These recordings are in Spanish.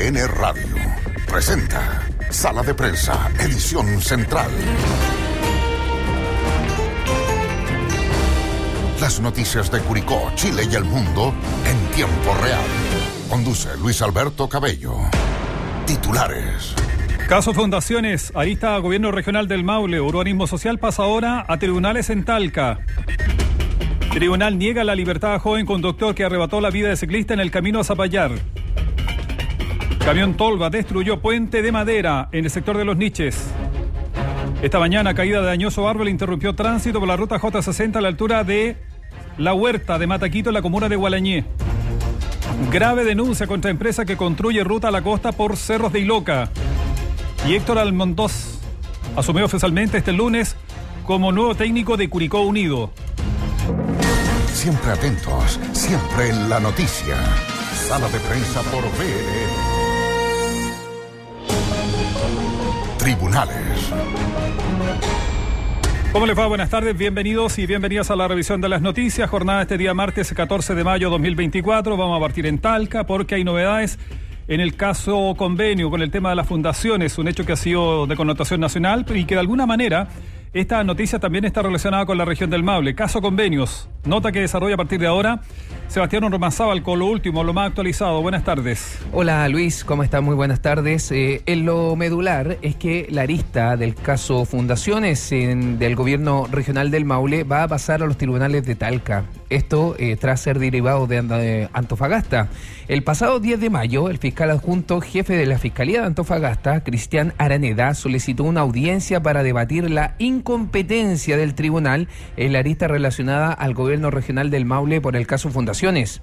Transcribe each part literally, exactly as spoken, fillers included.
N Radio presenta Sala de Prensa, edición central. Las noticias de Curicó, Chile y el mundo en tiempo real. Conduce Luis Alberto Cabello. Titulares. Caso Fundaciones, arista a Gobierno Regional del Maule. Urbanismo social pasa ahora a tribunales en Talca. Tribunal niega la libertad a joven conductor que arrebató la vida de ciclista en el camino a Zapallar. Camión Tolva destruyó puente de madera en el sector de Los Niches. Esta mañana, caída de dañoso árbol interrumpió tránsito por la ruta J sesenta a la altura de La Huerta de Mataquito en la comuna de Gualañé. Grave denuncia contra empresa que construye ruta a la costa por Cerros de Iloca. Y Héctor Almondoz asumió oficialmente este lunes como nuevo técnico de Curicó Unido. Siempre atentos, siempre en la noticia. Sala de Prensa por B N N. Tribunales. ¿Cómo les va? Buenas tardes, bienvenidos y bienvenidas a la revisión de las noticias. Jornada este día martes catorce de mayo dos mil veinticuatro. Vamos a partir en Talca porque hay novedades en el caso convenio con el tema de las fundaciones, un hecho que ha sido de connotación nacional y que de alguna manera esta noticia también está relacionada con la región del Maule. Caso convenios, nota que desarrolla a partir de ahora Sebastián Ormazábal con lo último, lo más actualizado. Buenas tardes. Hola Luis, ¿cómo estás? Muy buenas tardes. Eh, en lo medular es que la arista del caso Fundaciones en, del gobierno regional del Maule va a pasar a los tribunales de Talca. Esto eh, tras ser derivado de, de Antofagasta. El pasado diez de mayo, el fiscal adjunto jefe de la Fiscalía de Antofagasta, Cristian Araneda, solicitó una audiencia para debatir la incompetencia del tribunal en la arista relacionada al gobierno regional del Maule por el caso Fundaciones.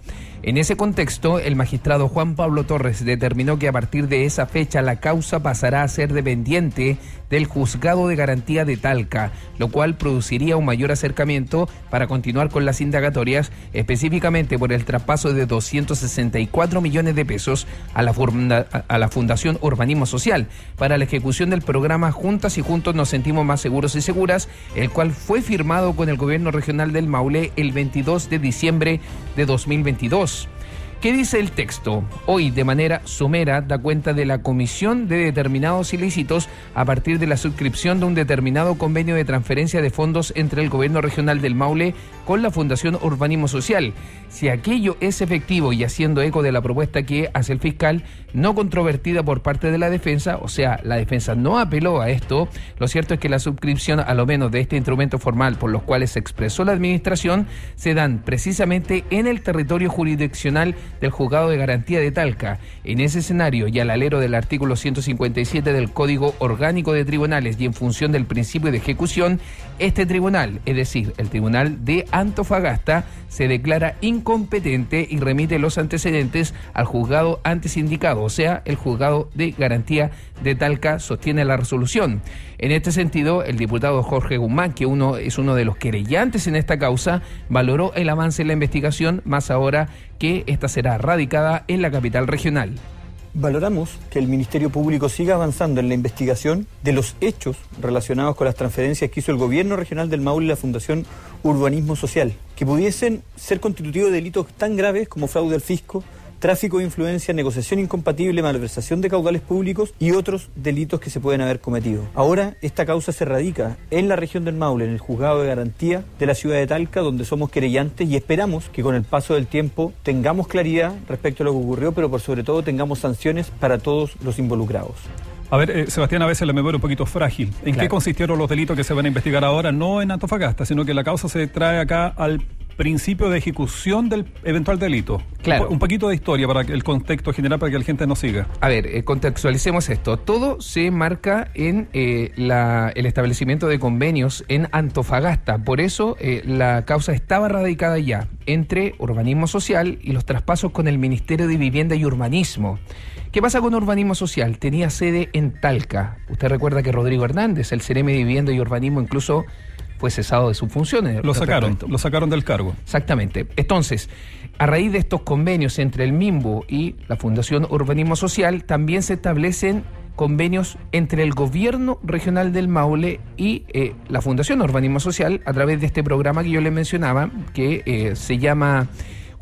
En ese contexto, el magistrado Juan Pablo Torres determinó que a partir de esa fecha la causa pasará a ser dependiente del Juzgado de Garantía de Talca, lo cual produciría un mayor acercamiento para continuar con las indagatorias, específicamente por el traspaso de doscientos sesenta y cuatro millones de pesos a la, funda, a la Fundación Urbanismo Social para la ejecución del programa Juntas y Juntos nos sentimos más seguros y seguras, el cual fue firmado con el gobierno regional del Maule el veintidós de diciembre de dos mil veintidós. ¿Qué dice el texto? Hoy, de manera somera, da cuenta de la comisión de determinados ilícitos a partir de la suscripción de un determinado convenio de transferencia de fondos entre el gobierno regional del Maule con la Fundación Urbanismo Social. Si aquello es efectivo y haciendo eco de la propuesta que hace el fiscal, no controvertida por parte de la defensa, o sea, la defensa no apeló a esto, lo cierto es que la suscripción, a lo menos de este instrumento formal por los cuales se expresó la administración, se dan precisamente en el territorio jurisdiccional del Juzgado de Garantía de Talca. En ese escenario y al alero del artículo ciento cincuenta y siete del Código Orgánico de Tribunales y en función del principio de ejecución, este tribunal, es decir, el Tribunal de Antofagasta, se declara incompetente y remite los antecedentes al juzgado antes indicado, o sea, el Juzgado de Garantía de Talca sostiene la resolución. En este sentido, el diputado Jorge Guzmán, que uno es uno de los querellantes en esta causa, valoró el avance en la investigación, más ahora que esta será radicada en la capital regional. Valoramos que el Ministerio Público siga avanzando en la investigación de los hechos relacionados con las transferencias que hizo el Gobierno Regional del Maule y la Fundación Urbanismo Social, que pudiesen ser constitutivos de delitos tan graves como fraude al fisco, tráfico de influencia, negociación incompatible, malversación de caudales públicos y otros delitos que se pueden haber cometido. Ahora, esta causa se radica en la región del Maule, en el Juzgado de Garantía de la ciudad de Talca, donde somos querellantes y esperamos que con el paso del tiempo tengamos claridad respecto a lo que ocurrió, pero por sobre todo tengamos sanciones para todos los involucrados. A ver, eh, Sebastián, a veces la memoria es un poquito frágil. ¿En claro. qué consistieron los delitos que se van a investigar ahora? No en Antofagasta, sino que la causa se trae acá al principio de ejecución del eventual delito. Claro. Un, un poquito de historia para el contexto general, para que la gente nos siga. A ver, eh, contextualicemos esto. Todo se marca en eh, la, el establecimiento de convenios en Antofagasta. Por eso eh, la causa estaba radicada ya entre Urbanismo Social y los traspasos con el Ministerio de Vivienda y Urbanismo. ¿Qué pasa con Urbanismo Social? Tenía sede en Talca. Usted recuerda que Rodrigo Hernández, el C E R E M de Vivienda y Urbanismo, incluso fue cesado de sus funciones. Lo sacaron, lo sacaron del cargo. Exactamente. Entonces, a raíz de estos convenios entre el MIMBU y la Fundación Urbanismo Social, también se establecen convenios entre el gobierno regional del Maule y eh, la Fundación Urbanismo Social a través de este programa que yo les mencionaba, que eh, se llama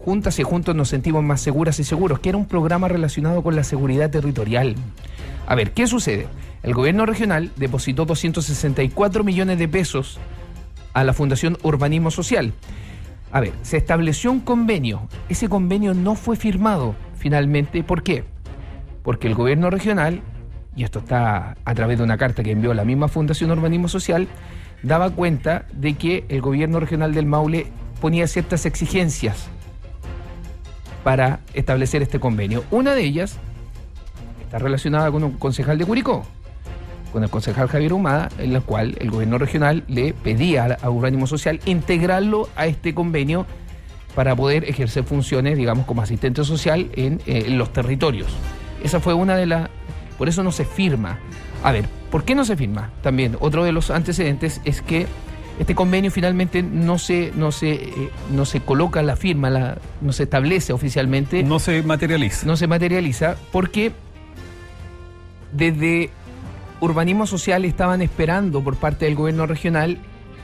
juntas y juntos nos sentimos más seguras y seguros, que era un programa relacionado con la seguridad territorial. A ver, ¿qué sucede? El gobierno regional depositó doscientos sesenta y cuatro millones de pesos a la Fundación Urbanismo Social. A ver, se estableció un convenio. Ese convenio no fue firmado finalmente. ¿Por qué? Porque el gobierno regional, y esto está a través de una carta que envió la misma Fundación Urbanismo Social, daba cuenta de que el gobierno regional del Maule ponía ciertas exigencias para establecer este convenio. Una de ellas está relacionada con un concejal de Curicó, con el concejal Javier Humada, en la cual el gobierno regional le pedía a Urbanismo Social integrarlo a este convenio para poder ejercer funciones, digamos, como asistente social en, eh, en los territorios. Esa fue una de las... Por eso no se firma. A ver, ¿por qué no se firma? También, otro de los antecedentes es que este convenio finalmente no se, no se, eh, no se coloca la firma, la, no se establece oficialmente. No se materializa. No se materializa porque desde Urbanismo Social estaban esperando por parte del gobierno regional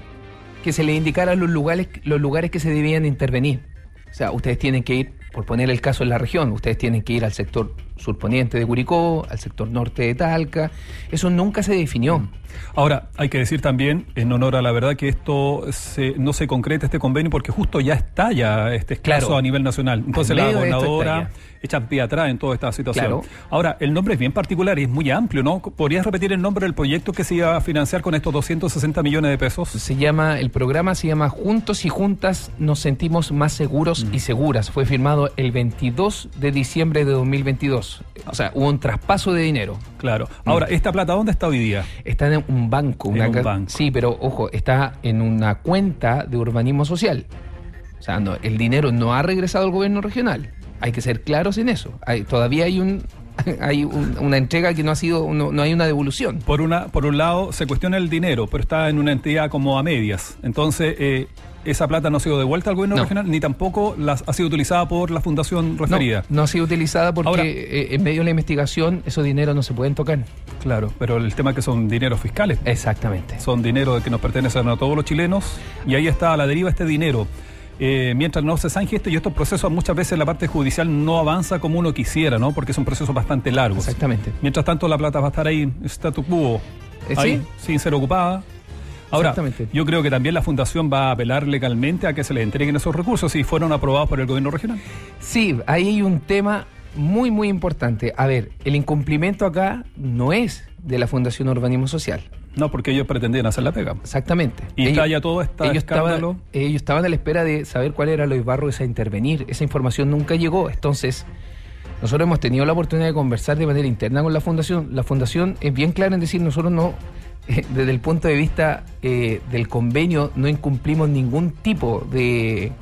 que se les indicara los lugares, los lugares que se debían intervenir. O sea, ustedes tienen que ir, por poner el caso en la región, ustedes tienen que ir al sector surponiente de Curicó, al sector norte de Talca. Eso nunca se definió. Ahora, hay que decir también, en honor a la verdad, que esto se, no se concreta este convenio porque justo ya está ya este caso Claro. a nivel nacional. Entonces la gobernadora echa pie atrás en toda esta situación. Claro. Ahora, el nombre es bien particular y es muy amplio, ¿no? ¿Podrías repetir el nombre del proyecto que se iba a financiar con estos doscientos sesenta millones de pesos? Se llama, el programa se llama Juntos y Juntas nos sentimos más seguros mm. y seguras. Fue firmado el veintidós de diciembre de dos mil veintidós. O sea, hubo un traspaso de dinero. Claro. Ahora, Mm. ¿esta plata dónde está hoy día? Está en un banco. En una un ca- banco. Sí, pero ojo, está en una cuenta de Urbanismo Social. O sea, no, el dinero no ha regresado al gobierno regional. Hay que ser claros en eso. Hay, todavía hay un hay un, una entrega que no ha sido, no, no hay una devolución. Por una, por un lado, se cuestiona el dinero, pero está en una entidad como a medias. Entonces, eh, esa plata no ha sido devuelta al gobierno No. regional, ni tampoco las, ha sido utilizada por la fundación referida. No, no ha sido utilizada porque Ahora- eh, en medio de la investigación esos dineros no se pueden tocar. Claro, pero el tema es que son dineros fiscales. Exactamente. Son dinero que nos pertenecen a todos los chilenos y ahí está a la deriva este dinero. Eh, mientras no se zanje esto y estos procesos muchas veces la parte judicial no avanza como uno quisiera, ¿no? Porque son procesos bastante largos. Exactamente. Mientras tanto la plata va a estar ahí, statu quo, Eh, ahí, sí. sin ser ocupada. Ahora, Exactamente. yo creo que también la Fundación va a apelar legalmente a que se le entreguen esos recursos si fueron aprobados por el gobierno regional. Sí, ahí hay un tema muy, muy importante. A ver, el incumplimiento acá no es de la Fundación Urbanismo Social. No, porque ellos pretendían hacer la pega. Exactamente. Y está ya todo este ellos escándalo. estaban, ellos estaban a la espera de saber cuál era los barros a intervenir. Esa información nunca llegó. Entonces, nosotros hemos tenido la oportunidad de conversar de manera interna con la Fundación. La Fundación es bien clara en decir, nosotros no, eh, desde el punto de vista eh, del convenio, no incumplimos ningún tipo de,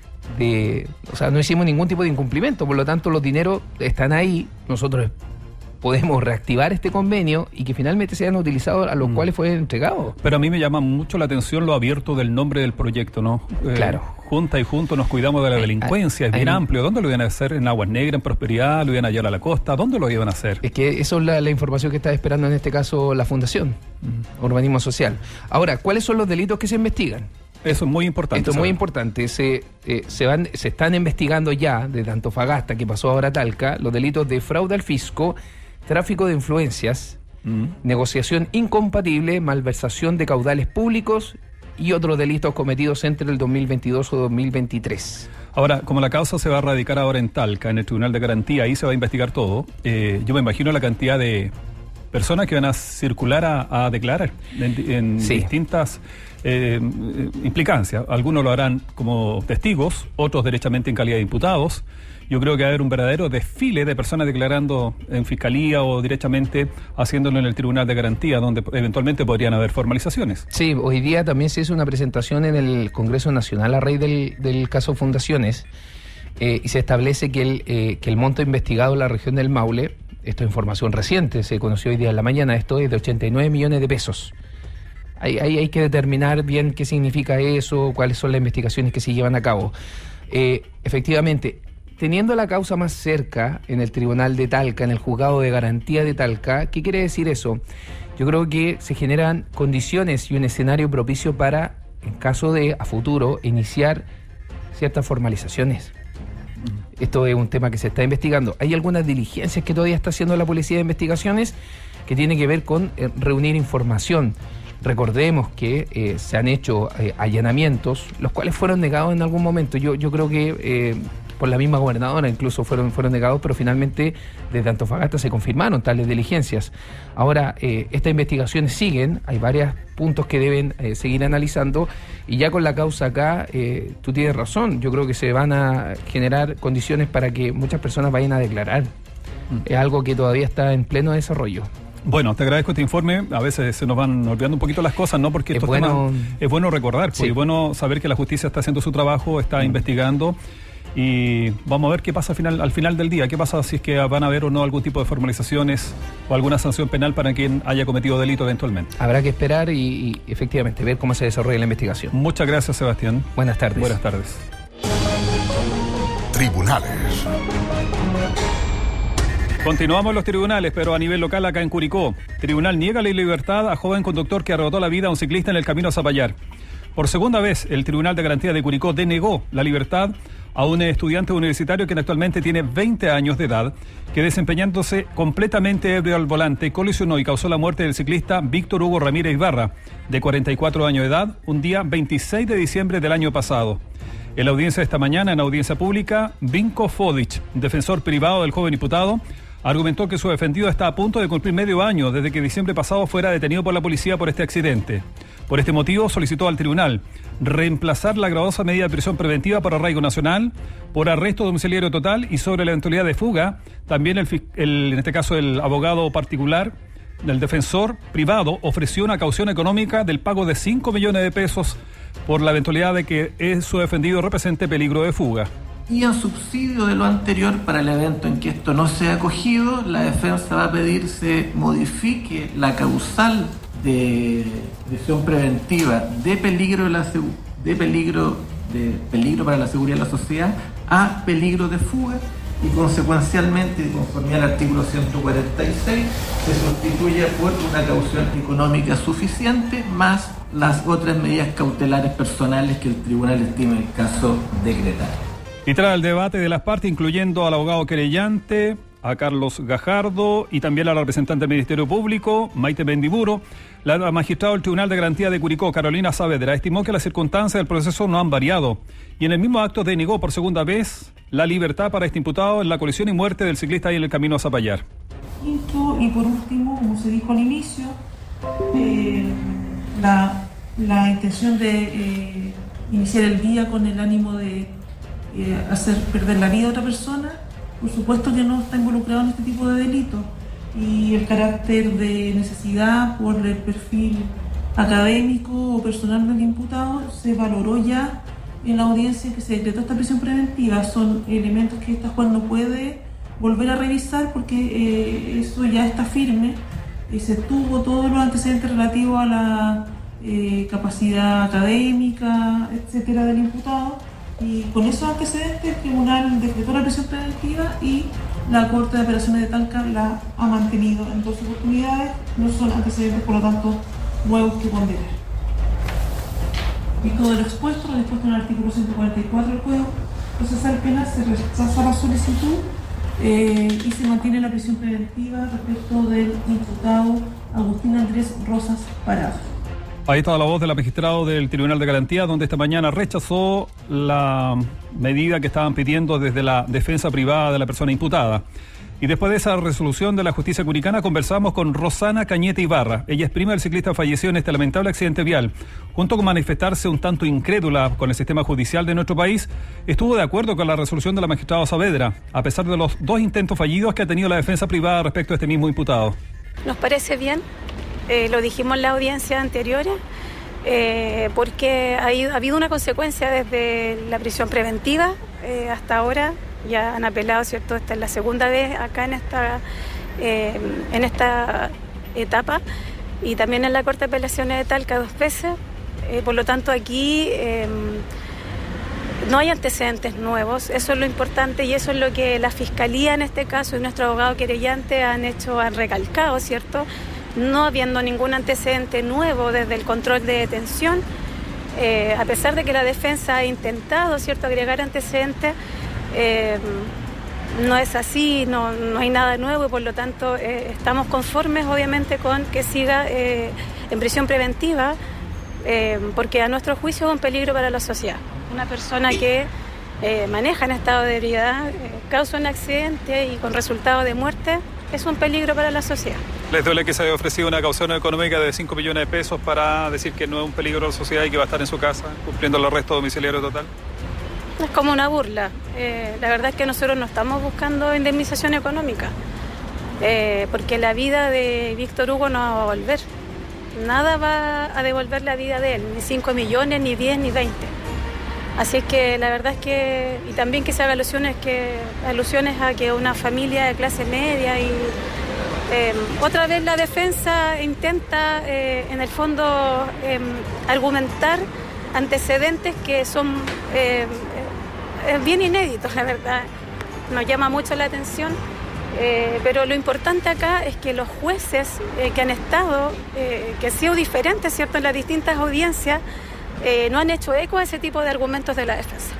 de... O sea, no hicimos ningún tipo de incumplimiento. Por lo tanto, los dineros están ahí. Nosotros podemos reactivar este convenio y que finalmente sean utilizados a los Mm. cuales fue entregado. Pero a mí me llama mucho la atención lo abierto del nombre del proyecto, ¿no? Eh, Claro. Junta y juntos nos cuidamos de la Hay- delincuencia, es hay- bien hay- amplio. ¿Dónde lo iban a hacer? ¿En Aguas Negras, en Prosperidad? ¿Lo iban a llevar a la costa? ¿Dónde lo iban a hacer? Es que eso es la, la información que está esperando en este caso la Fundación Urbanismo Social. Ahora, ¿cuáles son los delitos que se investigan? Eso es muy importante. Esto es muy saber. importante. Se, eh, se, van, se están investigando ya, desde Antofagasta, que pasó ahora a Talca, los delitos de fraude al fisco, tráfico de influencias, Mm. negociación incompatible, malversación de caudales públicos y otros delitos cometidos entre el dos mil veintidós o dos mil veintitrés. Ahora, como la causa se va a radicar ahora en Talca, en el Tribunal de Garantía, ahí se va a investigar todo. Eh, yo me imagino la cantidad de personas que van a circular a, a declarar en, en Sí. distintas eh, implicancias. Algunos lo harán como testigos, otros derechamente en calidad de imputados. Yo creo que va a haber un verdadero desfile de personas declarando en fiscalía o directamente haciéndolo en el Tribunal de Garantía, donde eventualmente podrían haber formalizaciones. Sí, hoy día también se hizo una presentación en el Congreso Nacional a raíz del, del caso Fundaciones eh, y se establece que el, eh, que el monto investigado en la región del Maule, esto es información reciente, se conoció hoy día en la mañana, esto es de ochenta y nueve millones de pesos. Ahí, ahí hay que determinar bien qué significa eso, cuáles son las investigaciones que se llevan a cabo. Eh, efectivamente, teniendo la causa más cerca en el Tribunal de Talca, en el Juzgado de Garantía de Talca, ¿qué quiere decir eso? Yo creo que se generan condiciones y un escenario propicio para, en caso de, a futuro, iniciar ciertas formalizaciones. Esto es un tema que se está investigando. Hay algunas diligencias que todavía está haciendo la Policía de Investigaciones que tiene que ver con eh, reunir información. Recordemos que eh, se han hecho eh, allanamientos, los cuales fueron negados en algún momento. Yo, yo creo que eh, por la misma gobernadora incluso fueron, fueron negados, pero finalmente desde Antofagasta se confirmaron tales diligencias. Ahora, eh, estas investigaciones siguen, hay varios puntos que deben eh, seguir analizando, y ya con la causa acá, eh, tú tienes razón, yo creo que se van a generar condiciones para que muchas personas vayan a declarar. Mm. Es algo que todavía está en pleno desarrollo. Bueno, te agradezco este informe. A veces se nos van olvidando un poquito las cosas, ¿no? Porque estos es bueno, temas es bueno recordar, sí. Es bueno saber que la justicia está haciendo su trabajo, está mm. investigando, y vamos a ver qué pasa al final, al final del día. ¿Qué pasa si es que van a haber o no algún tipo de formalizaciones o alguna sanción penal para quien haya cometido delito eventualmente? Habrá que esperar y, y efectivamente ver cómo se desarrolla la investigación. Muchas gracias, Sebastián. Buenas tardes. Buenas tardes. Tribunales. Continuamos en los tribunales, pero a nivel local acá en Curicó. Tribunal niega la libertad a joven conductor que arrebató la vida a un ciclista en el camino a Zapallar. Por segunda vez, el Tribunal de Garantía de Curicó denegó la libertad a un estudiante universitario que actualmente tiene veinte años de edad, que desempeñándose completamente ebrio al volante, colisionó y causó la muerte del ciclista Víctor Hugo Ramírez Ibarra, de cuarenta y cuatro años de edad, un día veintiséis de diciembre del año pasado. En la audiencia de esta mañana, en audiencia pública, Vinko Fodic, defensor privado del joven imputado, argumentó que su defendido está a punto de cumplir medio año desde que diciembre pasado fuera detenido por la policía por este accidente. Por este motivo solicitó al tribunal reemplazar la gravosa medida de prisión preventiva por arraigo nacional, por arresto domiciliario total y sobre la eventualidad de fuga. También el, el, en este caso el abogado particular del defensor privado ofreció una caución económica del pago de cinco millones de pesos por la eventualidad de que su defendido represente peligro de fuga. Y en subsidio de lo anterior, para el evento en que esto no sea acogido, la defensa va a pedir se modifique la causal de prisión preventiva de peligro de, la, de peligro de peligro para la seguridad de la sociedad a peligro de fuga, y consecuencialmente, de conformidad al artículo ciento cuarenta y seis, se sustituye por una caución económica suficiente más las otras medidas cautelares personales que el tribunal estime el caso decretar. Y tras el debate de las partes, incluyendo al abogado querellante, a Carlos Gajardo y también a la representante del Ministerio Público, Maite Mendiburo, la magistrada del Tribunal de Garantía de Curicó, Carolina Saavedra, estimó que las circunstancias del proceso no han variado y en el mismo acto denegó por segunda vez la libertad para este imputado en la colisión y muerte del ciclista ahí en el camino a Zapallar. Y por último, como se dijo al inicio, eh, la, la intención de eh, iniciar el día con el ánimo de Eh, hacer perder la vida a otra persona, por supuesto que no está involucrado en este tipo de delitos, y el carácter de necesidad por el perfil académico o personal del imputado se valoró ya en la audiencia en que se decretó esta prisión preventiva. Son elementos que esta juez no puede volver a revisar porque eh, eso ya está firme, y se tuvo todos los antecedentes relativos a la eh, capacidad académica, etcétera, del imputado. Y con esos antecedentes el tribunal decretó la prisión preventiva y la Corte de Apelaciones de Talca la ha mantenido en dos oportunidades. No son antecedentes, por lo tanto, nuevos que ponderar. Visto de lo expuesto, lo dispuesto en el artículo ciento cuarenta y cuatro del Código Procesal Penal, se rechaza la solicitud eh, y se mantiene la prisión preventiva respecto del imputado Agustín Andrés Rosas Parado. Ahí está la voz del magistrado del Tribunal de Garantía, donde esta mañana rechazó la medida que estaban pidiendo desde la defensa privada de la persona imputada. Y después de esa resolución de la justicia curicana, conversamos con Rosana Cañete Ibarra. Ella es prima del ciclista fallecido en este lamentable accidente vial. Junto con manifestarse un tanto incrédula con el sistema judicial de nuestro país, estuvo de acuerdo con la resolución de la magistrada Saavedra, a pesar de los dos intentos fallidos que ha tenido la defensa privada respecto a este mismo imputado. Nos parece bien. Eh, lo dijimos en la audiencia anterior, eh, porque ha, ido, ha habido una consecuencia desde la prisión preventiva eh, hasta ahora. Ya han apelado, ¿cierto? Esta es la segunda vez acá en esta, eh, en esta etapa, y también en la Corte de Apelaciones de Talca dos veces. Eh, por lo tanto, aquí eh, no hay antecedentes nuevos. Eso es lo importante y eso es lo que la Fiscalía en este caso y nuestro abogado querellante han hecho, han recalcado, ¿cierto? No habiendo ningún antecedente nuevo desde el control de detención, eh, a pesar de que la defensa ha intentado, ¿cierto?, agregar antecedentes, Eh, no es así, no, no hay nada nuevo y por lo tanto eh, estamos conformes obviamente con que siga eh, en prisión preventiva eh, porque a nuestro juicio es un peligro para la sociedad. Una persona que eh, maneja en estado de ebriedad, eh, causa un accidente y con resultado de muerte, es un peligro para la sociedad. ¿Les duele que se haya ofrecido una caución económica de cinco millones de pesos para decir que no es un peligro a la sociedad y que va a estar en su casa cumpliendo el arresto domiciliario total? Es como una burla. Eh, la verdad es que nosotros no estamos buscando indemnización económica, eh, porque la vida de Víctor Hugo no va a volver. Nada va a devolver la vida de él, ni cinco millones, ni diez, ni veinte. Así es que la verdad es que, y también que se haga alusiones, que, alusiones a que una familia de clase media y eh, otra vez la defensa intenta eh, en el fondo eh, argumentar antecedentes que son eh, eh, bien inéditos, la verdad. Nos llama mucho la atención, eh, pero lo importante acá es que los jueces eh, que han estado, eh, que han sido diferentes, ¿cierto?, en las distintas audiencias, eh, no han hecho eco a ese tipo de argumentos de la defensa.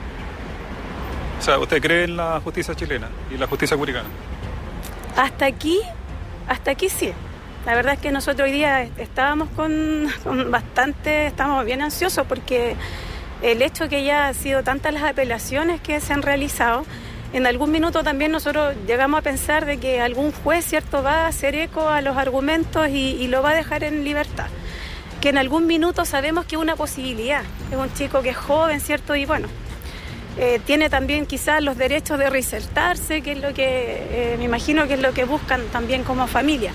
O sea, ¿usted cree en la justicia chilena y la justicia curicana? Hasta aquí, hasta aquí sí. La verdad es que nosotros hoy día estábamos con, con bastante, estamos bien ansiosos porque el hecho que ya han sido tantas las apelaciones que se han realizado, en algún minuto también nosotros llegamos a pensar de que algún juez, ¿cierto?, va a hacer eco a los argumentos y, y lo va a dejar en libertad. Que en algún minuto sabemos que es una posibilidad. Es un chico que es joven, ¿cierto? Y bueno, eh, tiene también quizás los derechos de reinsertarse, que es lo que eh, me imagino que es lo que buscan también como familia.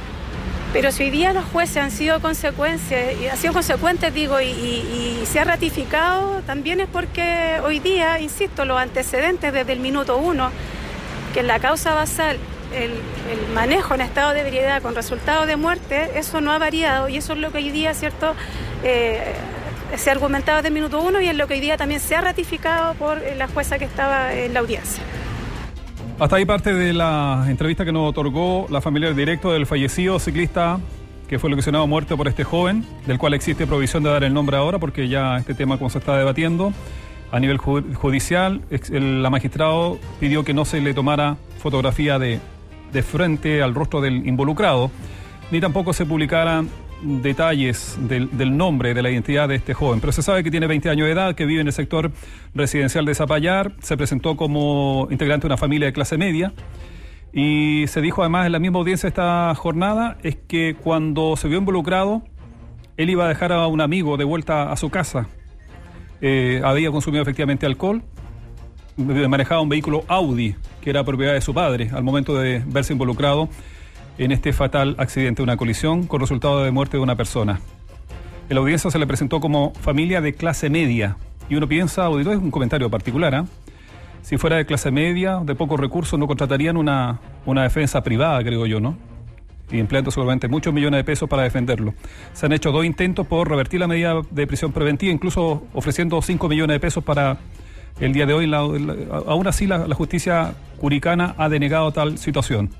Pero si hoy día los jueces han sido consecuencias, han sido consecuentes, digo, y, y, y se ha ratificado, también es porque hoy día, insisto, los antecedentes desde el minuto uno, que en la causa basal, el, el manejo en estado de ebriedad con resultado de muerte, eso no ha variado y eso es lo que hoy día, ¿cierto?, eh, se ha argumentado desde el minuto uno y es lo que hoy día también se ha ratificado por la jueza que estaba en la audiencia. Hasta ahí parte de la entrevista que nos otorgó la familia directo del fallecido ciclista que fue lesionado a muerte por este joven, del cual existe provisión de dar el nombre ahora porque ya este tema, como se está debatiendo a nivel judicial, el la magistrado pidió que no se le tomara fotografía de, de frente al rostro del involucrado, ni tampoco se publicaran detalles del, del nombre, de la identidad de este joven. Pero se sabe que tiene veinte años de edad, que vive en el sector residencial de Zapallar, se presentó como integrante de una familia de clase media y se dijo además en la misma audiencia esta jornada es que cuando se vio involucrado, él iba a dejar a un amigo de vuelta a su casa. Eh, había consumido efectivamente alcohol, manejaba un vehículo Audi, que era propiedad de su padre, al momento de verse involucrado en este fatal accidente, una colisión con resultado de muerte de una persona. En la audiencia se le presentó como familia de clase media, y uno piensa, auditor, es un comentario particular, ¿eh? Si fuera de clase media, de pocos recursos, no contratarían una, una defensa privada, creo yo, ¿no? Y empleando seguramente muchos millones de pesos para defenderlo. Se han hecho dos intentos por revertir la medida de prisión preventiva, incluso ofreciendo cinco millones de pesos para el día de hoy. La, la, aún así, la, la justicia curicana ha denegado tal situación.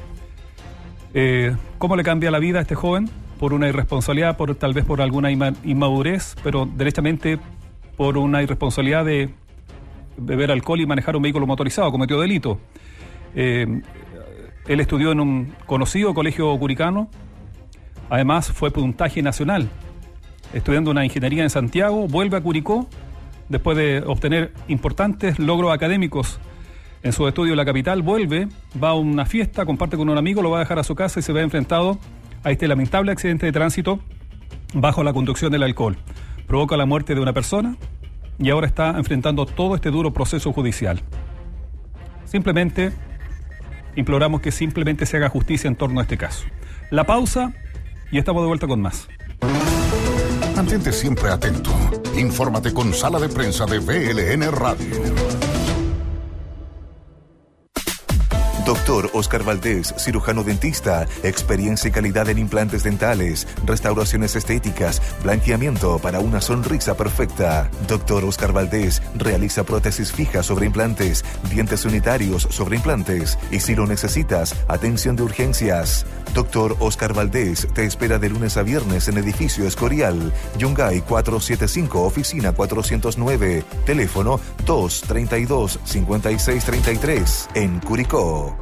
Eh, ¿Cómo le cambia la vida a este joven? Por una irresponsabilidad, por tal vez por alguna inmadurez, pero derechamente por una irresponsabilidad de beber alcohol y manejar un vehículo motorizado, cometió delito. Eh, él estudió en un conocido colegio curicano, además fue puntaje nacional, estudiando una ingeniería en Santiago, vuelve a Curicó, después de obtener importantes logros académicos en su estudio en la capital, vuelve, va a una fiesta, comparte con un amigo, lo va a dejar a su casa y se ve enfrentado a este lamentable accidente de tránsito bajo la conducción del alcohol. Provoca la muerte de una persona y ahora está enfrentando todo este duro proceso judicial. Simplemente imploramos que simplemente se haga justicia en torno a este caso. La pausa y estamos de vuelta con más. Mantente siempre atento. Infórmate con Sala de Prensa de V L N Radio. Doctor Oscar Valdés, cirujano dentista, experiencia y calidad en implantes dentales, restauraciones estéticas, blanqueamiento para una sonrisa perfecta. Doctor Oscar Valdés realiza prótesis fijas sobre implantes, dientes unitarios sobre implantes y si lo necesitas, atención de urgencias. Doctor Oscar Valdés te espera de lunes a viernes en edificio Escorial, Yungay cuatrocientos setenta y cinco, oficina cuatrocientos nueve, teléfono dos treinta y dos, cincuenta y seis treinta y tres, en Curicó.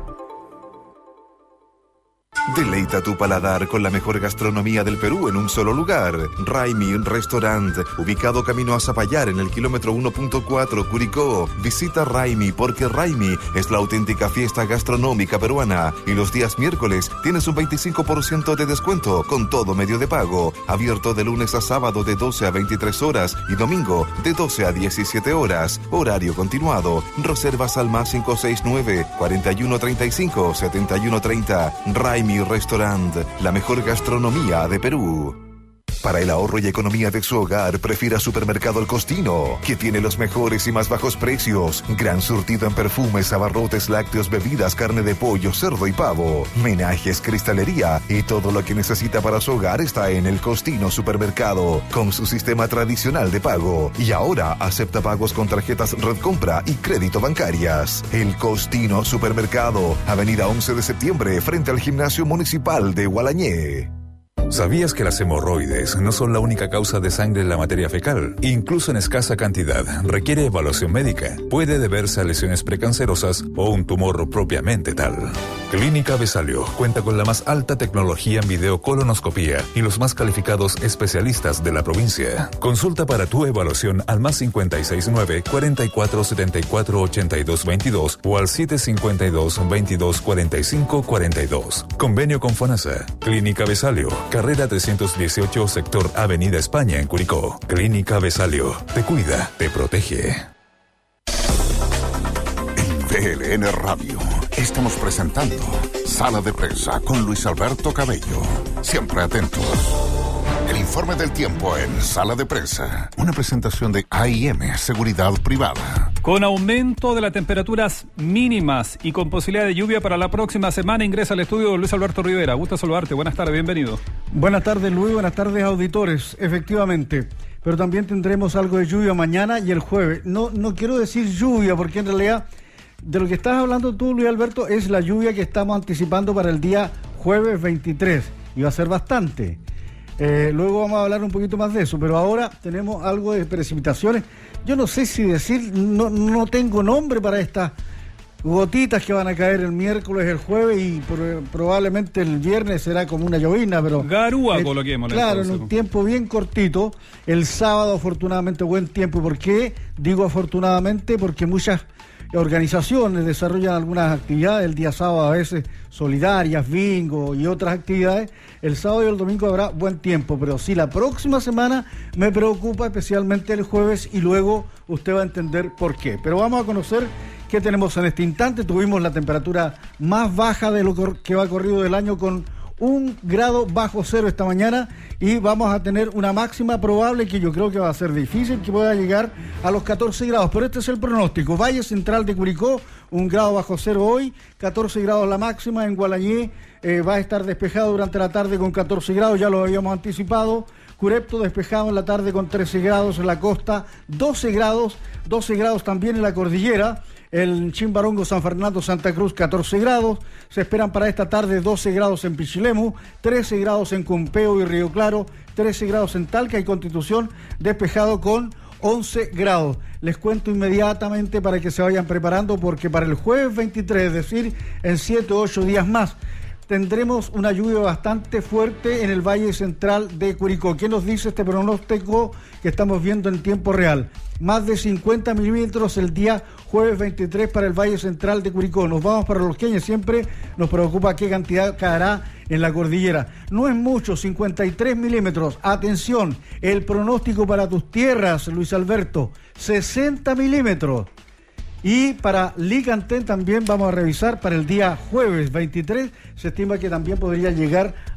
Deleita tu paladar con la mejor gastronomía del Perú en un solo lugar. Raimi Restaurant, ubicado camino a Zapallar en el kilómetro uno punto cuatro, Curicó. Visita Raimi porque Raimi es la auténtica fiesta gastronómica peruana. Y los días miércoles tienes un veinticinco por ciento de descuento con todo medio de pago. Abierto de lunes a sábado de doce a veintitrés horas y domingo de doce a diecisiete horas. Horario continuado. Reservas al más cinco seis nueve, cuarenta y uno treinta y cinco, setenta y uno treinta. Raimi Restaurant, la mejor gastronomía de Perú. Para el ahorro y economía de su hogar, prefiera Supermercado El Costino, que tiene los mejores y más bajos precios. Gran surtido en perfumes, abarrotes, lácteos, bebidas, carne de pollo, cerdo y pavo, menajes, cristalería y todo lo que necesita para su hogar está en El Costino Supermercado, con su sistema tradicional de pago. Y ahora acepta pagos con tarjetas Red Compra y crédito bancarias. El Costino Supermercado, Avenida once de septiembre, frente al Gimnasio Municipal de Gualañé. ¿Sabías que las hemorroides no son la única causa de sangre en la materia fecal? Incluso en escasa cantidad, requiere evaluación médica. Puede deberse a lesiones precancerosas o un tumor propiamente tal. Clínica Besalio cuenta con la más alta tecnología en videocolonoscopía y los más calificados especialistas de la provincia. Consulta para tu evaluación al más cincuenta y seis nueve, cuarenta y cuatro setenta y cuatro ochenta y dos veintidós o al siete cincuenta y dos, veintidós cuarenta y cinco cuarenta y dos. Convenio con FONASA. Clínica Besalio, carrera trescientos dieciocho, sector Avenida España en Curicó. Clínica Besalio. Te cuida, te protege. En V L N Radio estamos presentando Sala de Prensa con Luis Alberto Cabello. Siempre atentos. El informe del tiempo en Sala de Prensa. Una presentación de A I M, Seguridad Privada. Con aumento de las temperaturas mínimas y con posibilidad de lluvia para la próxima semana, ingresa al estudio Luis Alberto Rivera. Gusto saludarte. Buenas tardes, bienvenido. Buenas tardes, Luis. Buenas tardes, auditores. Efectivamente, pero también tendremos algo de lluvia mañana y el jueves. No, no quiero decir lluvia porque en realidad de lo que estás hablando tú, Luis Alberto, es la lluvia que estamos anticipando para el día jueves veintitrés. Y va a ser bastante. Eh, luego vamos a hablar un poquito más de eso, pero ahora tenemos algo de precipitaciones. Yo no sé si decir, no, no tengo nombre para estas gotitas que van a caer el miércoles, el jueves y por, probablemente el viernes será como una llovina, pero... Garúa, eh, coloquémosle. Claro, en un tiempo bien cortito. El sábado, afortunadamente, buen tiempo. ¿Por qué? Digo afortunadamente porque muchas organizaciones desarrollan algunas actividades el día sábado, a veces solidarias, bingo y otras actividades. El sábado y el domingo habrá buen tiempo, pero sí, la próxima semana me preocupa especialmente el jueves y luego usted va a entender por qué. Pero vamos a conocer qué tenemos en este instante. Tuvimos la temperatura más baja de lo que va corrido del año con un grado bajo cero esta mañana y vamos a tener una máxima probable que yo creo que va a ser difícil que pueda llegar a los catorce grados, pero este es el pronóstico. Valle Central de Curicó, un grado bajo cero hoy, catorce grados la máxima. En Gualañé eh, va a estar despejado durante la tarde con catorce grados, ya lo habíamos anticipado. Curepto despejado en la tarde con trece grados, en la costa doce grados, doce grados también en la cordillera. El Chimbarongo, San Fernando, Santa Cruz, catorce grados. Se esperan para esta tarde doce grados en Pichilemu, trece grados en Cumpeo y Río Claro, trece grados en Talca y Constitución, despejado con once grados. Les cuento inmediatamente para que se vayan preparando porque para el jueves veintitrés, es decir, en siete u ocho días más, tendremos una lluvia bastante fuerte en el Valle Central de Curicó. ¿Qué nos dice este pronóstico que estamos viendo en tiempo real? Más de cincuenta milímetros el día jueves veintitrés para el Valle Central de Curicó. Nos vamos para Los Queñes, siempre nos preocupa qué cantidad caerá en la cordillera. No es mucho, cincuenta y tres milímetros. Atención, el pronóstico para tus tierras, Luis Alberto, sesenta milímetros. Y para Licantén también vamos a revisar para el día jueves veintitrés, se estima que también podría llegar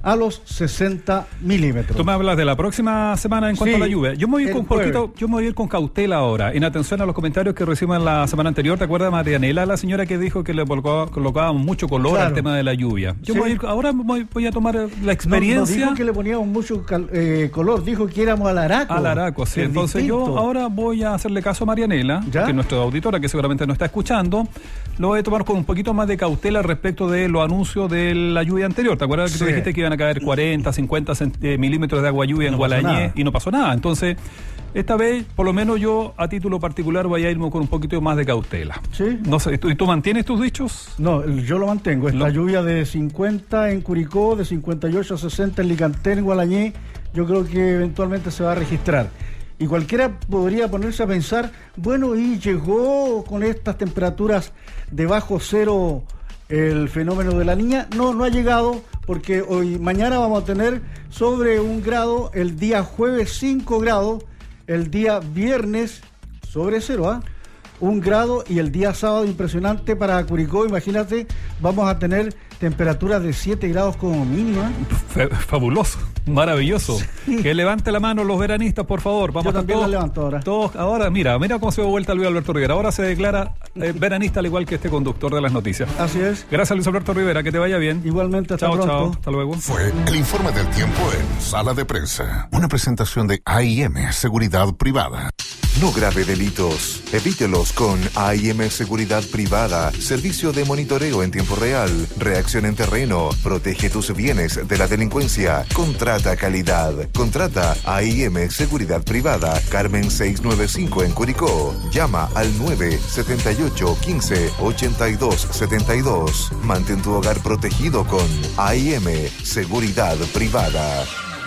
a los sesenta milímetros. Tú me hablas de la próxima semana en cuanto Sí, a la lluvia. Yo me voy a ir con jueves. poquito, yo me voy a ir con cautela ahora, en atención a los comentarios que recibimos la semana anterior. ¿Te acuerdas, Marianela, la señora que dijo que le colocaba, colocábamos mucho color Claro. al tema de la lluvia? Yo Sí. me voy a ir, ahora voy, voy a tomar la No, no experiencia. dijo que le poníamos mucho cal- eh, color, dijo que éramos al araco. Al araco, sí. Es Entonces distinto. yo ahora voy a hacerle caso a Marianela, ¿Ya? que es nuestra auditora, que seguramente nos está escuchando. Lo voy a tomar con un poquito más de cautela respecto de los anuncios de la lluvia anterior. ¿Te acuerdas que tú Sí. dijiste que iban a caer cuarenta, cincuenta cent- eh, milímetros de agua lluvia en No pasó Gualañé nada. y no pasó nada? Entonces, esta vez, por lo menos yo, a título particular, voy a irme con un poquito más de cautela. Sí. No sé, ¿tú- ¿y tú mantienes tus dichos? No, yo lo mantengo. Esta Lo- lluvia de cincuenta en Curicó, de cincuenta y ocho a sesenta en Licantén, en Gualañé, yo creo que eventualmente se va a registrar. Y cualquiera podría ponerse a pensar, bueno, y llegó con estas temperaturas de bajo cero el fenómeno de la Niña. No, no ha llegado, porque hoy, mañana vamos a tener sobre un grado, el día jueves cinco grados, el día viernes sobre cero, ¿ah? Un grado, y el día sábado impresionante para Curicó, imagínate, vamos a tener temperaturas de siete grados como mínima. F- fabuloso, maravilloso. Sí. Que levante la mano los veranistas, por favor. Vamos Yo a estar también todos, la levanto ahora. todos- ahora, mira, mira cómo se da vuelta Luis Alberto Rivera. Ahora se declara eh, veranista al igual que este conductor de las noticias. Así es. Gracias, Luis Alberto Rivera, que te vaya bien. Igualmente, hasta Chao, pronto. chao, hasta luego. Fue el informe del tiempo en Sala de Prensa. Una presentación de A I M Seguridad Privada. No grave delitos. Evítelos con A I M Seguridad Privada. Servicio de monitoreo en tiempo real. Reacción en terreno. Protege tus bienes de la delincuencia. Contrata calidad. Contrata A I M Seguridad Privada. Carmen seiscientos noventa y cinco en Curicó. Llama al nueve siete ocho, uno cinco, ocho dos siete dos. Mantén tu hogar protegido con A I M Seguridad Privada.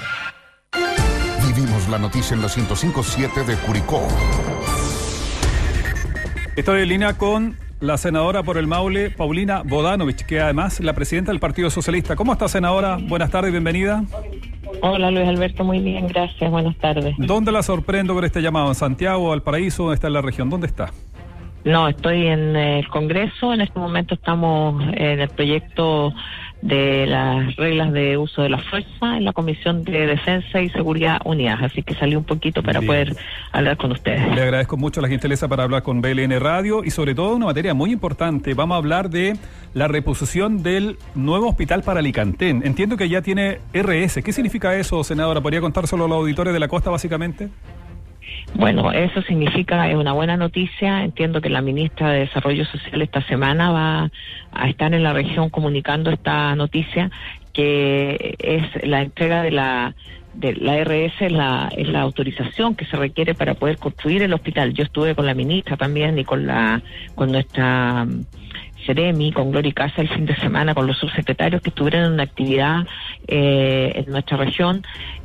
Vivimos la noticia en la ciento cinco punto siete de Curicó. Estoy en línea con la senadora por el Maule, Paulina Bodanovich, que además es la presidenta del Partido Socialista. ¿Cómo está, senadora? Buenas tardes, bienvenida. Hola Luis Alberto, muy bien, gracias, buenas tardes. ¿Dónde la sorprendo con este llamado? ¿En Santiago, Valparaíso? ¿Dónde está en la región? ¿Dónde está? No, estoy en el Congreso, en este momento estamos en el proyecto de las reglas de uso de la fuerza en la Comisión de Defensa y Seguridad Unidas, así que salí un poquito para Bien. poder hablar con ustedes. Le agradezco mucho la gentileza para hablar con B L N Radio y sobre todo una materia muy importante. Vamos a hablar de la reposición del nuevo hospital para Alicantén. Entiendo que ya tiene R S. ¿Qué significa eso, senadora? ¿Podría contárselo a los auditores de la costa, básicamente? Bueno, eso significa, es una buena noticia. Entiendo que la ministra de Desarrollo Social esta semana va a estar en la región comunicando esta noticia, que es la entrega de la de la R S, es la, es la autorización que se requiere para poder construir el hospital. Yo estuve con la ministra también y con la con nuestra um, Seremi, con Gloria Casa el fin de semana, con los subsecretarios que estuvieron en una actividad eh, en nuestra región,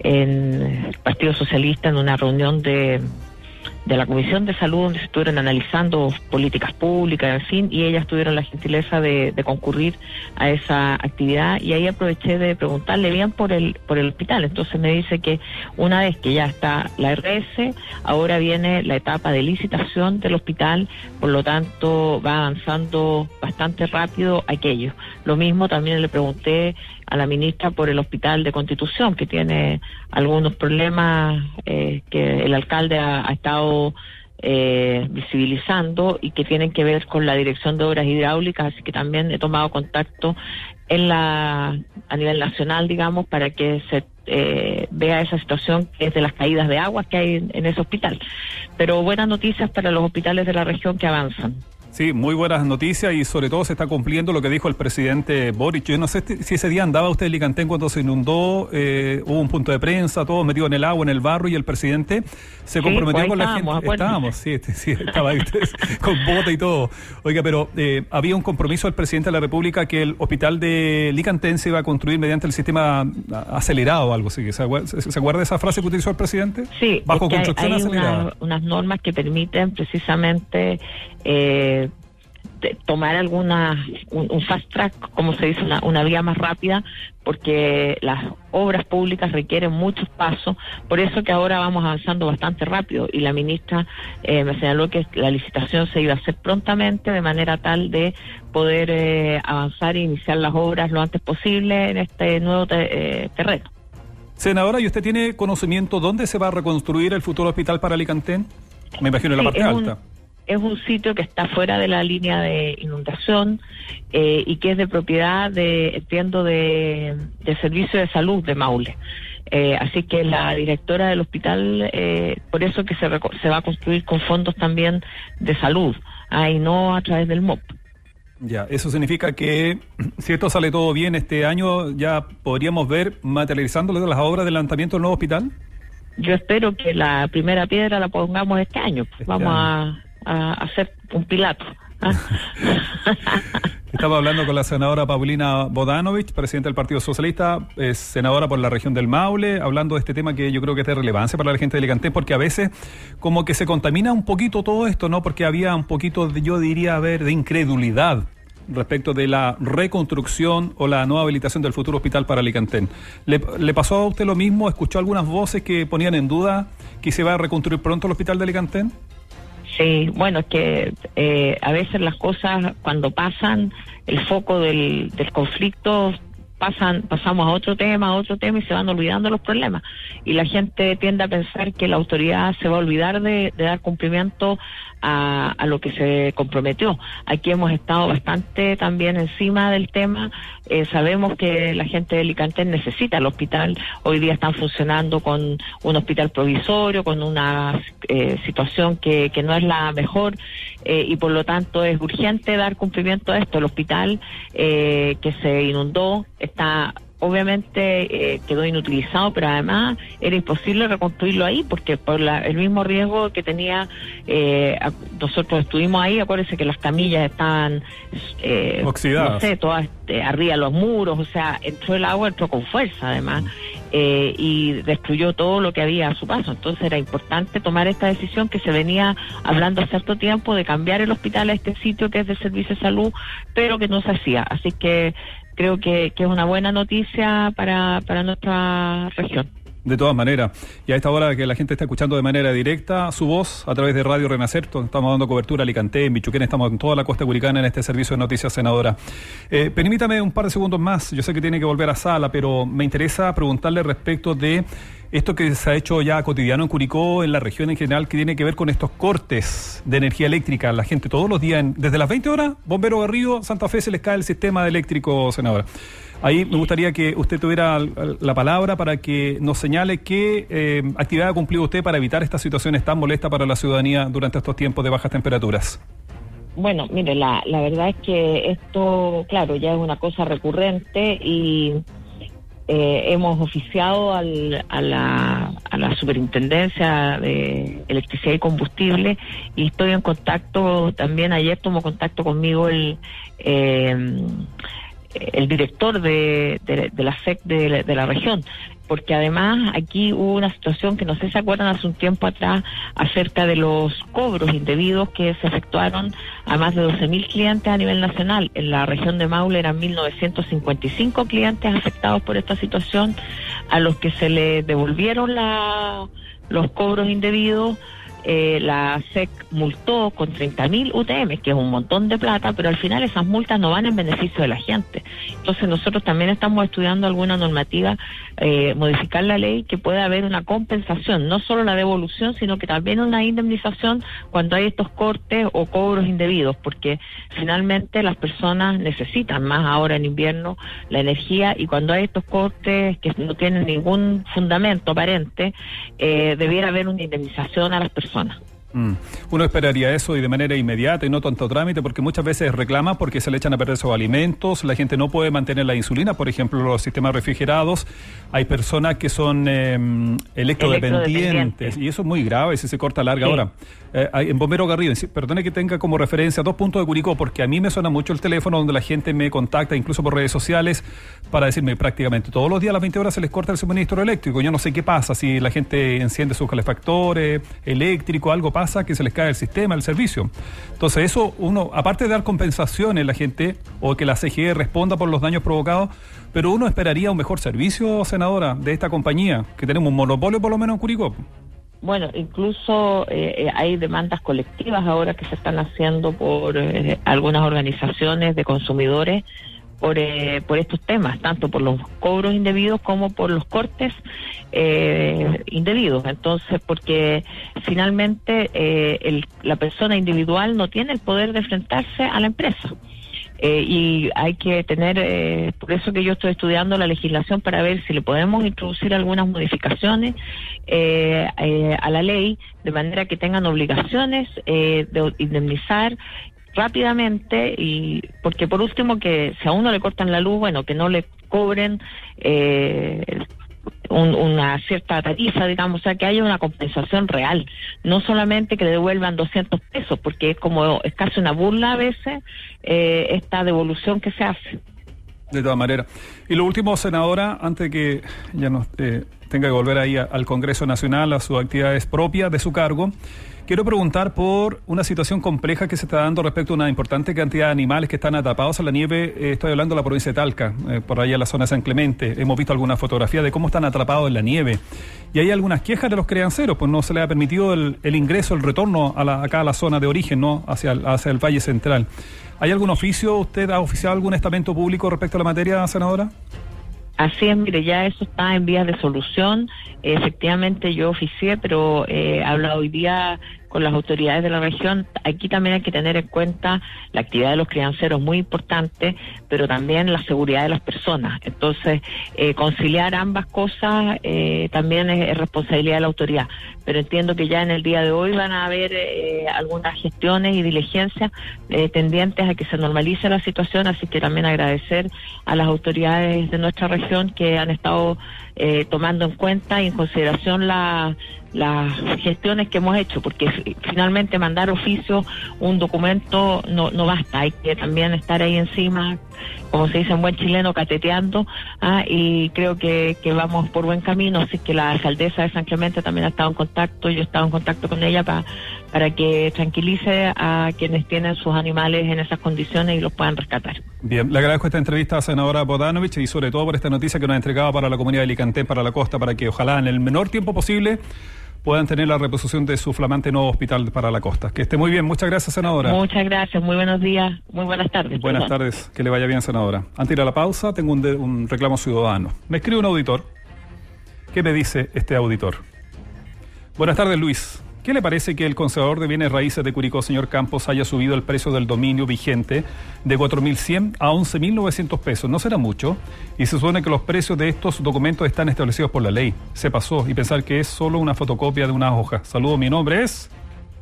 en el Partido Socialista, en una reunión de de la Comisión de Salud, donde se estuvieron analizando políticas públicas, en fin, y ellas tuvieron la gentileza de, de concurrir a esa actividad, y ahí aproveché de preguntarle bien por el por el hospital. Entonces me dice que una vez que ya está la R S, ahora viene la etapa de licitación del hospital, por lo tanto va avanzando bastante rápido aquello. Lo mismo también le pregunté a la ministra por el hospital de Constitución, que tiene algunos problemas eh, que el alcalde ha, ha estado eh, visibilizando y que tienen que ver con la Dirección de Obras Hidráulicas, así que también he tomado contacto en la a nivel nacional, digamos, para que se eh, vea esa situación que es de las caídas de agua que hay en, en ese hospital. Pero buenas noticias para los hospitales de la región que avanzan. Sí, muy buenas noticias y sobre todo se está cumpliendo lo que dijo el presidente Boric. Yo no sé si ese día andaba usted en Licantén cuando se inundó, eh, hubo un punto de prensa, todos metidos en el agua, en el barro, y el presidente se Sí, comprometió pues ahí con la estábamos, gente. acuérdate. Estábamos, sí, este, sí, estaba ahí ustedes con bota y todo. Oiga, pero eh, había un compromiso del presidente de la República que el hospital de Licantén se iba a construir mediante el sistema acelerado o algo así. ¿Se acuerda, ¿Se acuerda de esa frase que utilizó el presidente? Sí, Bajo es que hay- construcción hay acelerada. una- unas normas que permiten precisamente eh, de tomar alguna un, un fast track, como se dice, una, una vía más rápida, porque las obras públicas requieren muchos pasos, por eso que ahora vamos avanzando bastante rápido, y la ministra eh, me señaló que la licitación se iba a hacer prontamente, de manera tal de poder eh, avanzar e iniciar las obras lo antes posible en este nuevo te, eh, terreno. Senadora, ¿y usted tiene conocimiento dónde se va a reconstruir el futuro hospital para Alicantén? Me imagino en la Sí, parte es alta. Un, es un sitio que está fuera de la línea de inundación eh, y que es de propiedad de, entiendo, de, de Servicio de Salud de Maule. Eh, así que la directora del hospital, eh, por eso que se, se va a construir con fondos también de salud, ah, y no a través del M O P. Ya, eso significa que si esto sale todo bien este año, ya podríamos ver materializando las obras de lanzamiento del nuevo hospital. Yo espero que la primera piedra la pongamos este año. Este Vamos año. A, a hacer un pilato. ¿Ah? Estaba hablando con la senadora Paulina Bodanovich, presidenta del Partido Socialista, es senadora por la región del Maule, hablando de este tema que yo creo que es de relevancia para la gente de Alicantén, porque a veces como que se contamina un poquito todo esto, ¿no? Porque había un poquito, de, yo diría, a ver, de incredulidad respecto de la reconstrucción o la nueva habilitación del futuro hospital para Alicantén. ¿Le, ¿Le pasó a usted lo mismo? ¿Escuchó algunas voces que ponían en duda que se va a reconstruir pronto el hospital de Alicantén? Sí, bueno, es que eh, a veces las cosas cuando pasan, el foco del, del conflicto, pasan pasamos a otro tema, a otro tema y se van olvidando los problemas. Y la gente tiende a pensar que la autoridad se va a olvidar de, de dar cumplimiento a, a lo que se comprometió. Aquí hemos estado bastante también encima del tema. Eh, sabemos que la gente de Alicantén necesita el hospital. Hoy día están funcionando con un hospital provisorio, con una eh, situación que, que no es la mejor, eh, y por lo tanto es urgente dar cumplimiento a esto. El hospital eh, que se inundó está... Obviamente eh, quedó inutilizado, pero además era imposible reconstruirlo ahí porque por la, el mismo riesgo que tenía, eh, a, nosotros estuvimos ahí, acuérdense que las camillas estaban eh, oxidadas, no sé, todas eh, arriba de los muros, o sea, entró el agua, entró con fuerza además, eh, y destruyó todo lo que había a su paso. Entonces era importante tomar esta decisión que se venía hablando hace cierto tiempo de cambiar el hospital a este sitio que es de servicio de salud, pero que no se hacía. Así que creo que, que es una buena noticia para, para nuestra región. De todas maneras, y a esta hora que la gente está escuchando de manera directa su voz a través de Radio Renacer, estamos dando cobertura a Alicantén, en Bichuquén, estamos en toda la costa curicana en este servicio de noticias, senadora. Eh, permítame un par de segundos más, yo sé que tiene que volver a sala, pero me interesa preguntarle respecto de esto que se ha hecho ya cotidiano en Curicó, en la región en general, que tiene que ver con estos cortes de energía eléctrica. La gente todos los días, en, desde las veinte horas, Bombero Garrido, Santa Fe, se les cae el sistema eléctrico, senadora. Ahí me gustaría que usted tuviera la palabra para que nos señale qué eh, actividad ha cumplido usted para evitar estas situaciones tan molestas para la ciudadanía durante estos tiempos de bajas temperaturas. Bueno, mire, la, la verdad es que esto, claro, ya es una cosa recurrente y eh, hemos oficiado al, a, la, a la Superintendencia de Electricidad y Combustible y estoy en contacto, también ayer tomó contacto conmigo el... Eh, el director de, de, de la S E C de, de la región, porque además aquí hubo una situación que no sé si se acuerdan hace un tiempo atrás acerca de los cobros indebidos que se efectuaron a más de doce mil clientes a nivel nacional. En la región de Maule eran mil novecientos cincuenta y cinco clientes afectados por esta situación, a los que se les devolvieron la, los cobros indebidos. Eh, la S E C multó con treinta mil U T M, que es un montón de plata, pero al final esas multas no van en beneficio de la gente. Entonces nosotros también estamos estudiando alguna normativa, eh, modificar la ley, que pueda haber una compensación, no solo la devolución, sino que también una indemnización cuando hay estos cortes o cobros indebidos, porque finalmente las personas necesitan más ahora en invierno la energía, y cuando hay estos cortes que no tienen ningún fundamento aparente, eh, debiera haber una indemnización a las personas. Mm. Uno esperaría eso y de manera inmediata y no tanto trámite, porque muchas veces reclama porque se le echan a perder sus alimentos, la gente no puede mantener la insulina, por ejemplo, los sistemas refrigerados, hay personas que son eh, electrodependientes y eso es muy grave si se corta a larga sí. hora. Eh, en Bombero Garrido, perdone que tenga como referencia dos puntos de Curicó, porque a mí me suena mucho el teléfono donde la gente me contacta, incluso por redes sociales, para decirme prácticamente todos los días a las veinte horas se les corta el suministro eléctrico. Yo no sé qué pasa, si la gente enciende sus calefactores eléctricos, algo pasa. pasa que se les cae el sistema, el servicio. Entonces eso, uno, aparte de dar compensaciones a la gente, o que la C G E responda por los daños provocados, pero uno esperaría un mejor servicio, senadora, de esta compañía, que tenemos un monopolio por lo menos en Curicó. Bueno, incluso eh, hay demandas colectivas ahora que se están haciendo por eh, algunas organizaciones de consumidores por eh, por estos temas, tanto por los cobros indebidos como por los cortes eh, indebidos. Entonces, porque finalmente eh, el, la persona individual no tiene el poder de enfrentarse a la empresa. Eh, y hay que tener, eh, por eso que yo estoy estudiando la legislación para ver si le podemos introducir algunas modificaciones eh, eh, a la ley, de manera que tengan obligaciones eh, de indemnizar rápidamente, y porque por último que si a uno le cortan la luz, bueno, que no le cobren eh, un, una cierta tarifa, digamos, o sea, que haya una compensación real, no solamente que le devuelvan doscientos pesos, porque es como, es casi una burla a veces eh, esta devolución que se hace. De todas maneras. Y lo último, senadora, antes de que ya nos eh, tenga que volver ahí a, al Congreso Nacional, a sus actividades propias de su cargo, quiero preguntar por una situación compleja que se está dando respecto a una importante cantidad de animales que están atrapados en la nieve. Eh, estoy hablando de la provincia de Talca, eh, por allá en la zona de San Clemente. Hemos visto algunas fotografías de cómo están atrapados en la nieve. Y hay algunas quejas de los crianceros, pues no se les ha permitido el, el ingreso, el retorno a la, acá a la zona de origen, ¿no? Hacia el, hacia el Valle Central. ¿Hay algún oficio? ¿Usted ha oficiado algún estamento público respecto a la materia, senadora? Así es, mire, ya eso está en vías de solución. Eh, efectivamente yo oficié, pero eh, he hablado hoy día con las autoridades de la región. Aquí también hay que tener en cuenta la actividad de los crianceros, muy importante, pero también la seguridad de las personas. Entonces, eh, conciliar ambas cosas eh, también es, es responsabilidad de la autoridad. Pero entiendo que ya en el día de hoy van a haber eh, algunas gestiones y diligencias eh, tendientes a que se normalice la situación, así que también agradecer a las autoridades de nuestra región que han estado eh, tomando en cuenta y en consideración la las gestiones que hemos hecho, porque finalmente mandar oficio, un documento no no basta, hay que también estar ahí encima, como se dice en buen chileno, cateteando, ah, y creo que, que vamos por buen camino, así que la alcaldesa de San Clemente también ha estado en contacto, yo he estado en contacto con ella para para que tranquilice a quienes tienen sus animales en esas condiciones y los puedan rescatar. Bien, le agradezco esta entrevista a senadora Bodanovich y sobre todo por esta noticia que nos ha entregado para la comunidad de Alicante, para la costa, para que ojalá en el menor tiempo posible puedan tener la reposición de su flamante nuevo hospital para la costa. Que esté muy bien. Muchas gracias, senadora. Muchas gracias. Muy buenos días. Muy buenas tardes. Buenas perdón. tardes. Que le vaya bien, senadora. Antes de ir a la pausa, tengo un, de, un reclamo ciudadano. Me escribe un auditor. ¿Qué me dice este auditor? Buenas tardes, Luis. ¿Qué le parece que el conservador de bienes raíces de Curicó, señor Campos, haya subido el precio del dominio vigente de cuatro mil cien a once mil novecientos pesos? ¿No será mucho? Y se supone que los precios de estos documentos están establecidos por la ley. Se pasó y pensar que es solo una fotocopia de una hoja. Saludos, mi nombre es...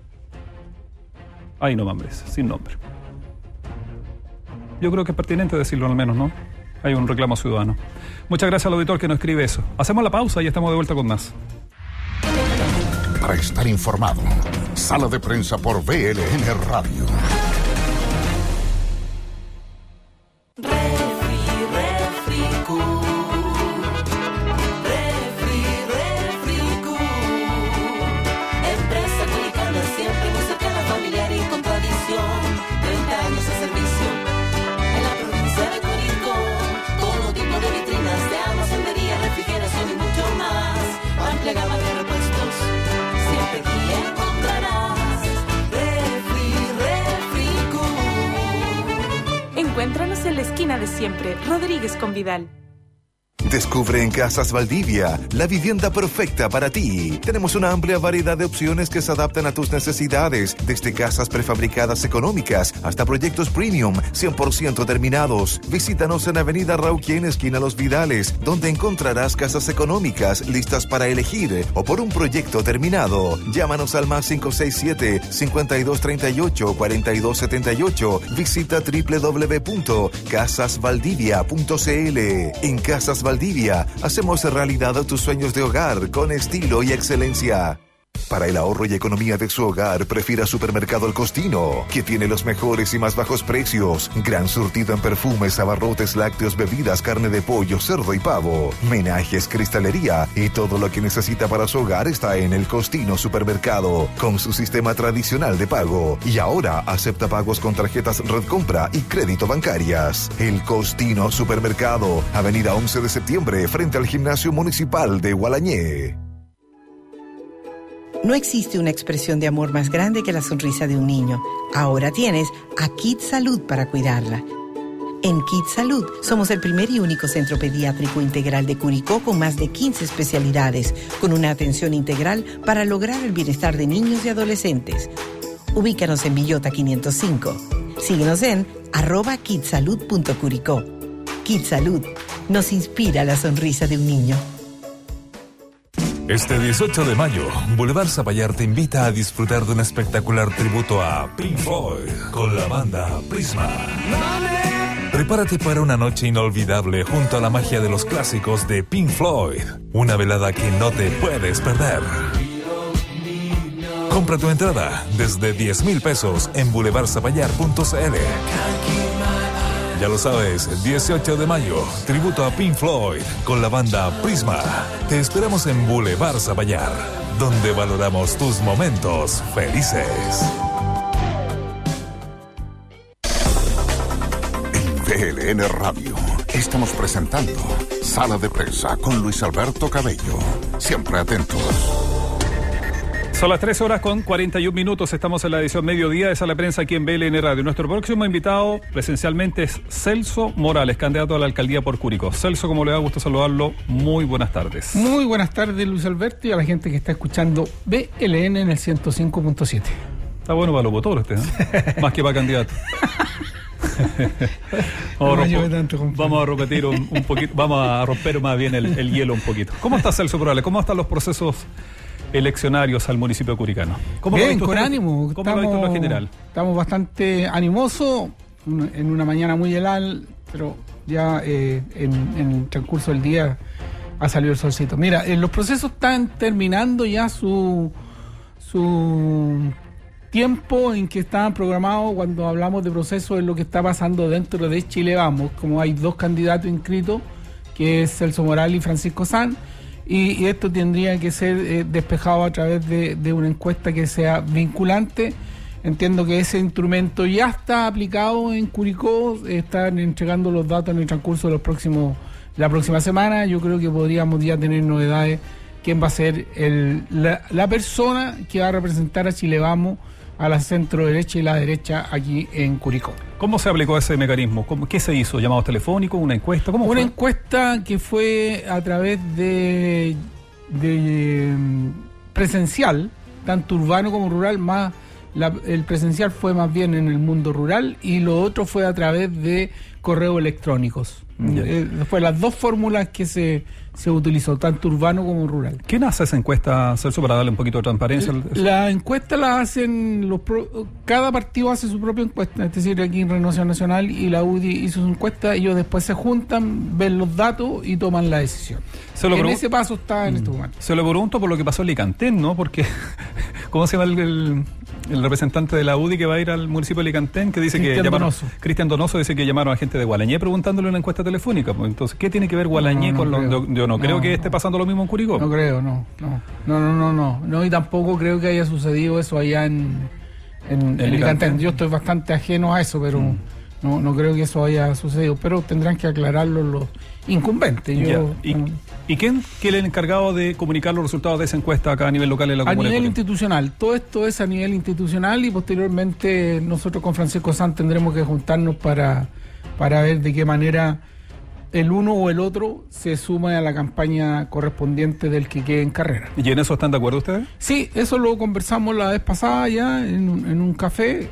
Ay, no nombres, sin nombre. Yo creo que es pertinente decirlo al menos, ¿no? Hay un reclamo ciudadano. Muchas gracias al auditor que nos escribe eso. Hacemos la pausa y estamos de vuelta con más. Para estar informado, Sala de Prensa por B L N Radio. Encuéntranos en la esquina de siempre, Rodríguez con Vidal. Descubre en Casas Valdivia la vivienda perfecta para ti. Tenemos una amplia variedad de opciones que se adaptan a tus necesidades, desde casas prefabricadas económicas hasta proyectos premium cien por ciento terminados. Visítanos en Avenida Rauquien, esquina Los Vidales, donde encontrarás casas económicas listas para elegir o por un proyecto terminado. Llámanos al más cinco seis siete, cinco dos tres ocho, cuatro dos siete ocho. Visita doble u doble u doble u punto casas valdivia punto c l. En Casas Valdivia hacemos realidad tus sueños de hogar con estilo y excelencia. Para el ahorro y economía de su hogar, prefiera Supermercado El Costino, que tiene los mejores y más bajos precios. Gran surtido en perfumes, abarrotes, lácteos, bebidas, carne de pollo, cerdo y pavo, menajes, cristalería y todo lo que necesita para su hogar está en El Costino Supermercado, con su sistema tradicional de pago. Y ahora acepta pagos con tarjetas Red Compra y crédito bancarias. El Costino Supermercado, Avenida once de septiembre, frente al Gimnasio Municipal de Gualañé. No existe una expresión de amor más grande que la sonrisa de un niño. Ahora tienes a Kids Salud para cuidarla. En Kids Salud somos el primer y único centro pediátrico integral de Curicó con más de quince especialidades, con una atención integral para lograr el bienestar de niños y adolescentes. Ubícanos en Villota quinientos cinco. Síguenos en arroba kidsalud.curicó. Kids Salud nos inspira la sonrisa de un niño. Este dieciocho de mayo, Boulevard Zapallar te invita a disfrutar de un espectacular tributo a Pink Floyd con la banda Prisma. Prepárate para una noche inolvidable junto a la magia de los clásicos de Pink Floyd. Una velada que no te puedes perder. Compra tu entrada desde diez mil pesos en boulevard zapallar punto c l. Ya lo sabes, dieciocho de mayo, tributo a Pink Floyd con la banda Prisma. Te esperamos en Boulevard Zapallar, donde valoramos tus momentos felices. En V L N Radio estamos presentando Sala de Prensa con Luis Alberto Cabello. Siempre atentos. Son las trece horas con cuarenta y un minutos. Estamos en la edición mediodía de Sala de Prensa aquí en V L N Radio. Nuestro próximo invitado presencialmente es Celso Morales, candidato a la alcaldía por Curicó. Celso, como le da gusto saludarlo, muy buenas tardes. Muy buenas tardes, Luis Alberto, y a la gente que está escuchando V L N en el ciento cinco punto siete. Está bueno para los votores usted, ¿eh? Más que para candidato. vamos, no, a rompo, vamos a repetir un, un poquito, vamos a romper más bien el, el hielo un poquito. ¿Cómo está Celso Morales? ¿Cómo están los procesos eleccionarios al municipio curicano? ¿Cómo Bien, con usted? ánimo. ¿Cómo estamos, lo ha visto en general? Estamos bastante animosos, en una mañana muy helada, pero ya eh, en, en el transcurso del día ha salido el solcito. Mira, eh, los procesos están terminando ya su, su tiempo en que estaban programados. Cuando hablamos de procesos es lo que está pasando dentro de Chile Vamos, como hay dos candidatos inscritos, que es Celso Morales y Francisco Sanz. Y, y esto tendría que ser eh, despejado a través de, de una encuesta que sea vinculante. Entiendo que ese instrumento ya está aplicado en Curicó, están entregando los datos en el transcurso de los próximos, la próxima semana. Yo creo que podríamos ya tener novedades. ¿Quién va a ser el, la, la persona que va a representar a Chile Vamos, a la centro derecha y la derecha aquí en Curicó? ¿Cómo se aplicó ese mecanismo? ¿Cómo, ¿Qué se hizo? ¿Llamados telefónicos? ¿Una encuesta? ¿Cómo Una fue? encuesta que fue a través de, de presencial, tanto urbano como rural, más la, el presencial fue más bien en el mundo rural y lo otro fue a través de correos electrónicos. Eh, fue las dos fórmulas que se, se utilizó, tanto urbano como rural. ¿Quién hace esa encuesta, Celso, para darle un poquito de transparencia? La encuesta la hacen los pro, cada partido hace su propia encuesta, es decir, aquí en Renovación Nacional y la U D I hizo su encuesta, ellos después se juntan, ven los datos y toman la decisión. Se lo en ese paso está en mm. este momento. Se lo pregunto por lo que pasó en Licantén, ¿no? Porque, ¿cómo se llama el, el, el representante de la U D I que va a ir al municipio de Licantén? Que dice Cristian que llamaron, Donoso. Cristian Donoso dice que llamaron a gente de Gualañé preguntándole una encuesta telefónica. Pues, entonces, ¿qué tiene que ver Gualañé no, no con lo, yo, yo no, no creo no, que esté pasando lo mismo en Curicó? No creo, no, no, no, no, no, no, no, y tampoco creo que haya sucedido eso allá en, en, en Licantén. Yo estoy bastante ajeno a eso, pero mm. no, no creo que eso haya sucedido, pero tendrán que aclararlo los incumbentes. Yo, ¿Y, um, ¿Y quién es el encargado de comunicar los resultados de esa encuesta acá a nivel local en la comuna? A nivel institucional, todo esto es a nivel institucional y posteriormente nosotros con Francisco Sanz tendremos que juntarnos para, para ver de qué manera el uno o el otro se suma a la campaña correspondiente del que quede en carrera. ¿Y en eso están de acuerdo ustedes? Sí, eso lo conversamos la vez pasada ya en un, en un café,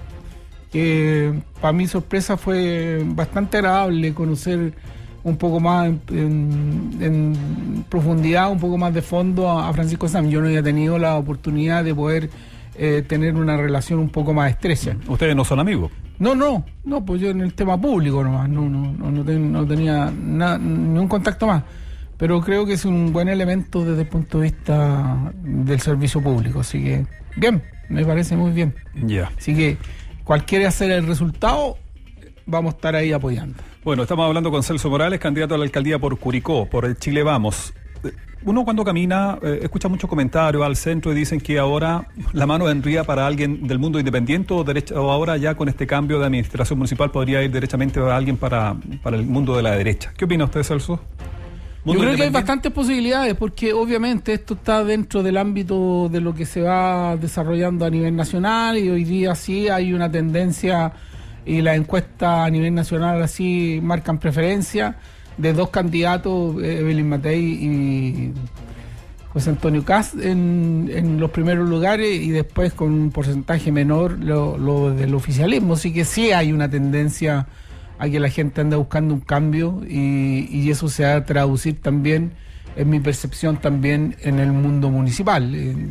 que para mi sorpresa fue bastante agradable conocer un poco más en, en, en profundidad, un poco más de fondo a, a Francisco Sanz. Yo no había tenido la oportunidad de poder eh, tener una relación un poco más estrecha. ¿Ustedes no son amigos? No, no, no, pues yo en el tema público nomás, no, no, no, no, ten, no tenía nada, ni un contacto más. pero creo que es un buen elemento desde el punto de vista del servicio público. Así que, bien, me parece muy bien. Ya. Yeah. Así que, cualquiera sea el resultado, vamos a estar ahí apoyando. Bueno, estamos hablando con Celso Morales, candidato a la alcaldía por Curicó, por el Chile Vamos. Uno cuando camina, eh, escucha muchos comentarios al centro y dicen que ahora la mano vendría para alguien del mundo independiente o, derecha, o ahora ya con este cambio de administración municipal podría ir derechamente a alguien para, para el mundo de la derecha. ¿Qué opina usted, Celso? Yo creo que hay bastantes posibilidades porque obviamente esto está dentro del ámbito de lo que se va desarrollando a nivel nacional y hoy día sí hay una tendencia y las encuestas a nivel nacional así marcan preferencia de dos candidatos, Evelyn Matei y José Antonio Kast en, en los primeros lugares y después con un porcentaje menor lo, lo del oficialismo, así que sí hay una tendencia a que la gente anda buscando un cambio y, y eso se va a traducir también, en mi percepción, también en el mundo municipal.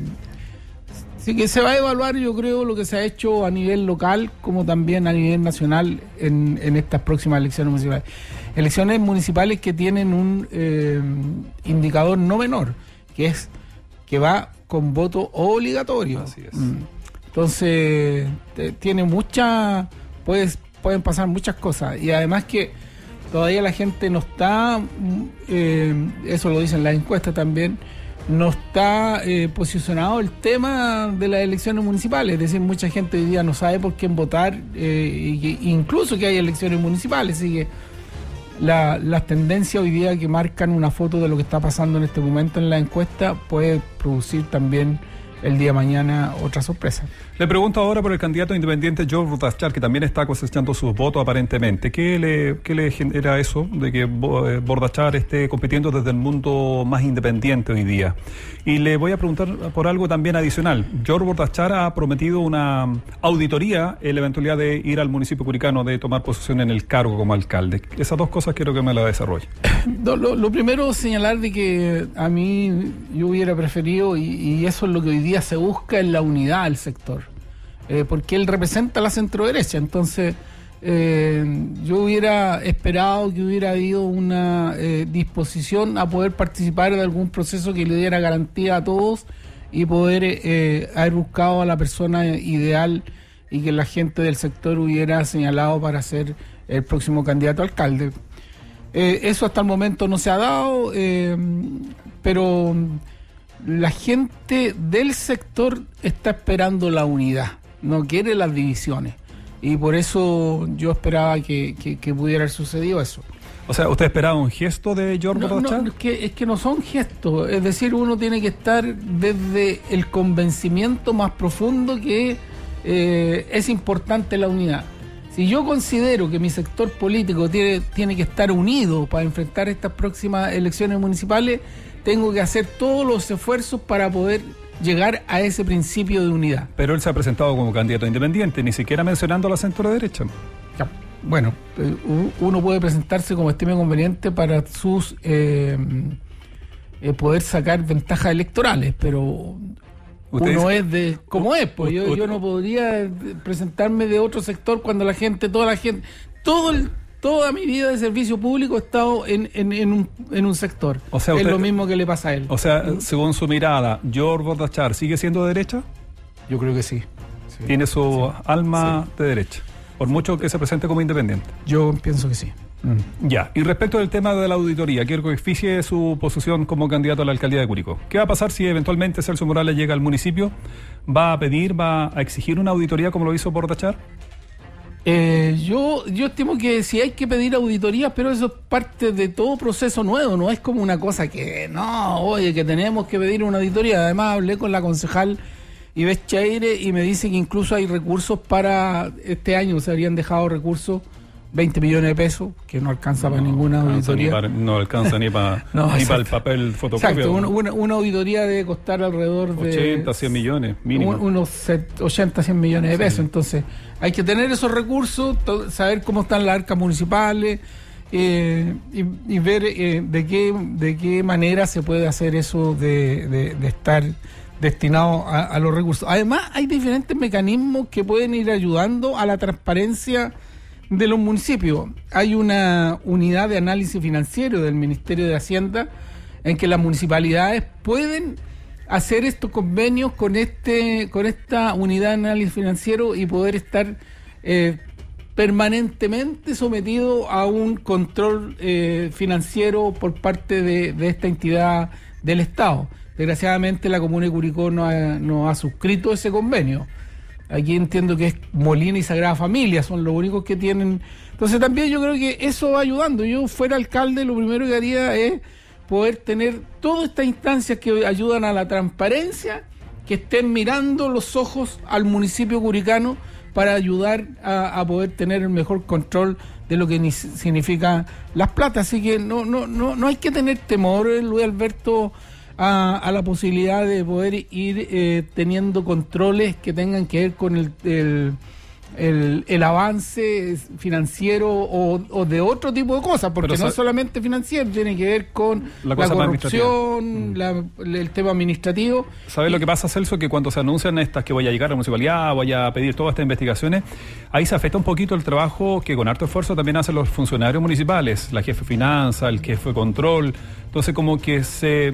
Así que se va a evaluar, yo creo, lo que se ha hecho a nivel local como también a nivel nacional en, en estas próximas elecciones municipales. Elecciones municipales que tienen un eh, indicador no menor, que es que va con voto obligatorio. Así es. Entonces, te, tiene mucha, puedes, pueden pasar muchas cosas. Y además que todavía la gente no está, eh, eso lo dicen las encuestas también, no está eh, posicionado el tema de las elecciones municipales. Es decir, mucha gente hoy día no sabe por quién votar, eh, y que, incluso que hay elecciones municipales. Así que la, las tendencias hoy día que marcan una foto de lo que está pasando en este momento en la encuesta puede producir también el día de mañana otra sorpresa. Le pregunto ahora por el candidato independiente George Bordachar, que también está cosechando sus votos aparentemente. ¿Qué le, qué le genera eso de que Bordachar esté compitiendo desde el mundo más independiente hoy día? Y le voy a preguntar por algo también adicional. George Bordachar ha prometido una auditoría en la eventualidad de ir al municipio curicano, de tomar posesión en el cargo como alcalde. Esas dos cosas quiero que me las desarrolle. Lo, lo, lo primero es señalar de que a mí yo hubiera preferido, y, y eso es lo que hoy día se busca, en la unidad del sector. Eh, porque él representa la centro-derecha, entonces eh, yo hubiera esperado que hubiera habido una eh, disposición a poder participar de algún proceso que le diera garantía a todos y poder eh, haber buscado a la persona ideal y que la gente del sector hubiera señalado para ser el próximo candidato a alcalde. Eh, eso hasta el momento no se ha dado, eh, pero la gente del sector está esperando la unidad. No quiere las divisiones y por eso yo esperaba que, que, que pudiera haber sucedido eso. O sea, ¿usted esperaba un gesto de George no, Bordachar? No, es que, es que no son gestos, es decir, uno tiene que estar desde el convencimiento más profundo que eh, es importante la unidad. Si yo considero que mi sector político tiene, tiene que estar unido para enfrentar estas próximas elecciones municipales, tengo que hacer todos los esfuerzos para poder llegar a ese principio de unidad. Pero él se ha presentado como candidato independiente, ni siquiera mencionando a la centro-derecha. Ya, bueno, uno puede presentarse como estime conveniente para sus eh, eh, poder sacar ventajas electorales, pero uno es de como es, pues yo, yo no podría presentarme de otro sector cuando la gente, toda la gente, todo el Toda mi vida de servicio público he estado en, en, en, un, en un sector. O sea, usted, es lo mismo que le pasa a él. O sea, ¿Mm? según su mirada, ¿George Bordachar sigue siendo de derecha? Yo creo que sí. sí. ¿Tiene su sí. alma sí. de derecha? Por mucho que se presente como independiente. Yo pienso que sí. Mm. Ya. Y respecto del tema de la auditoría, quiero que oficie su posición como candidato a la alcaldía de Curicó. ¿Qué va a pasar si eventualmente Celso Morales llega al municipio? ¿Va a pedir, va a exigir una auditoría como lo hizo Bordachar? Eh, yo yo estimo que si hay que pedir auditorías, pero eso es parte de todo proceso nuevo, no es como una cosa que, no, oye, que tenemos que pedir una auditoría. Además, hablé con la concejal Ivette Cheire y me dice que incluso hay recursos para este año, se habrían dejado recursos, veinte millones de pesos, que no alcanza no, para ninguna auditoría. Para, no alcanza ni para no, ni para el papel fotocopia. Exacto, una, una, una auditoría debe costar alrededor de ochenta, cien millones, mínimo. Un, unos ochenta, cien millones de pesos. Sí. Entonces, hay que tener esos recursos, to, saber cómo están las arcas municipales eh, y, y ver eh, de qué de qué manera se puede hacer eso de, de, de estar destinado a, a los recursos. Además, hay diferentes mecanismos que pueden ir ayudando a la transparencia de los municipios. Hay una unidad de análisis financiero del Ministerio de Hacienda en que las municipalidades pueden hacer estos convenios con este con esta unidad de análisis financiero y poder estar eh, permanentemente sometido a un control eh, financiero por parte de, de esta entidad del Estado. Desgraciadamente la Comuna de Curicó no ha, no ha suscrito ese convenio. Aquí entiendo que es Molina y Sagrada Familia, son los únicos que tienen. Entonces también yo creo que eso va ayudando. Yo fuera alcalde, lo primero que haría es poder tener todas estas instancias que ayudan a la transparencia, que estén mirando los ojos al municipio curicano para ayudar a, a poder tener el mejor control de lo que ni significa las platas. Así que no, no, no, no hay que tener temor, Luis Alberto, A, a la posibilidad de poder ir eh, teniendo controles que tengan que ver con el, el, el, el avance financiero o, o de otro tipo de cosas, porque Pero no es solamente financiero, tiene que ver con la, la corrupción, mm. la, el tema administrativo. ¿Sabes lo que pasa, Celso? Que cuando se anuncian estas que voy a llegar a la municipalidad, voy a pedir todas estas investigaciones, ahí se afecta un poquito el trabajo que con harto esfuerzo también hacen los funcionarios municipales, la jefe de finanzas, el jefe de control. Entonces como que se,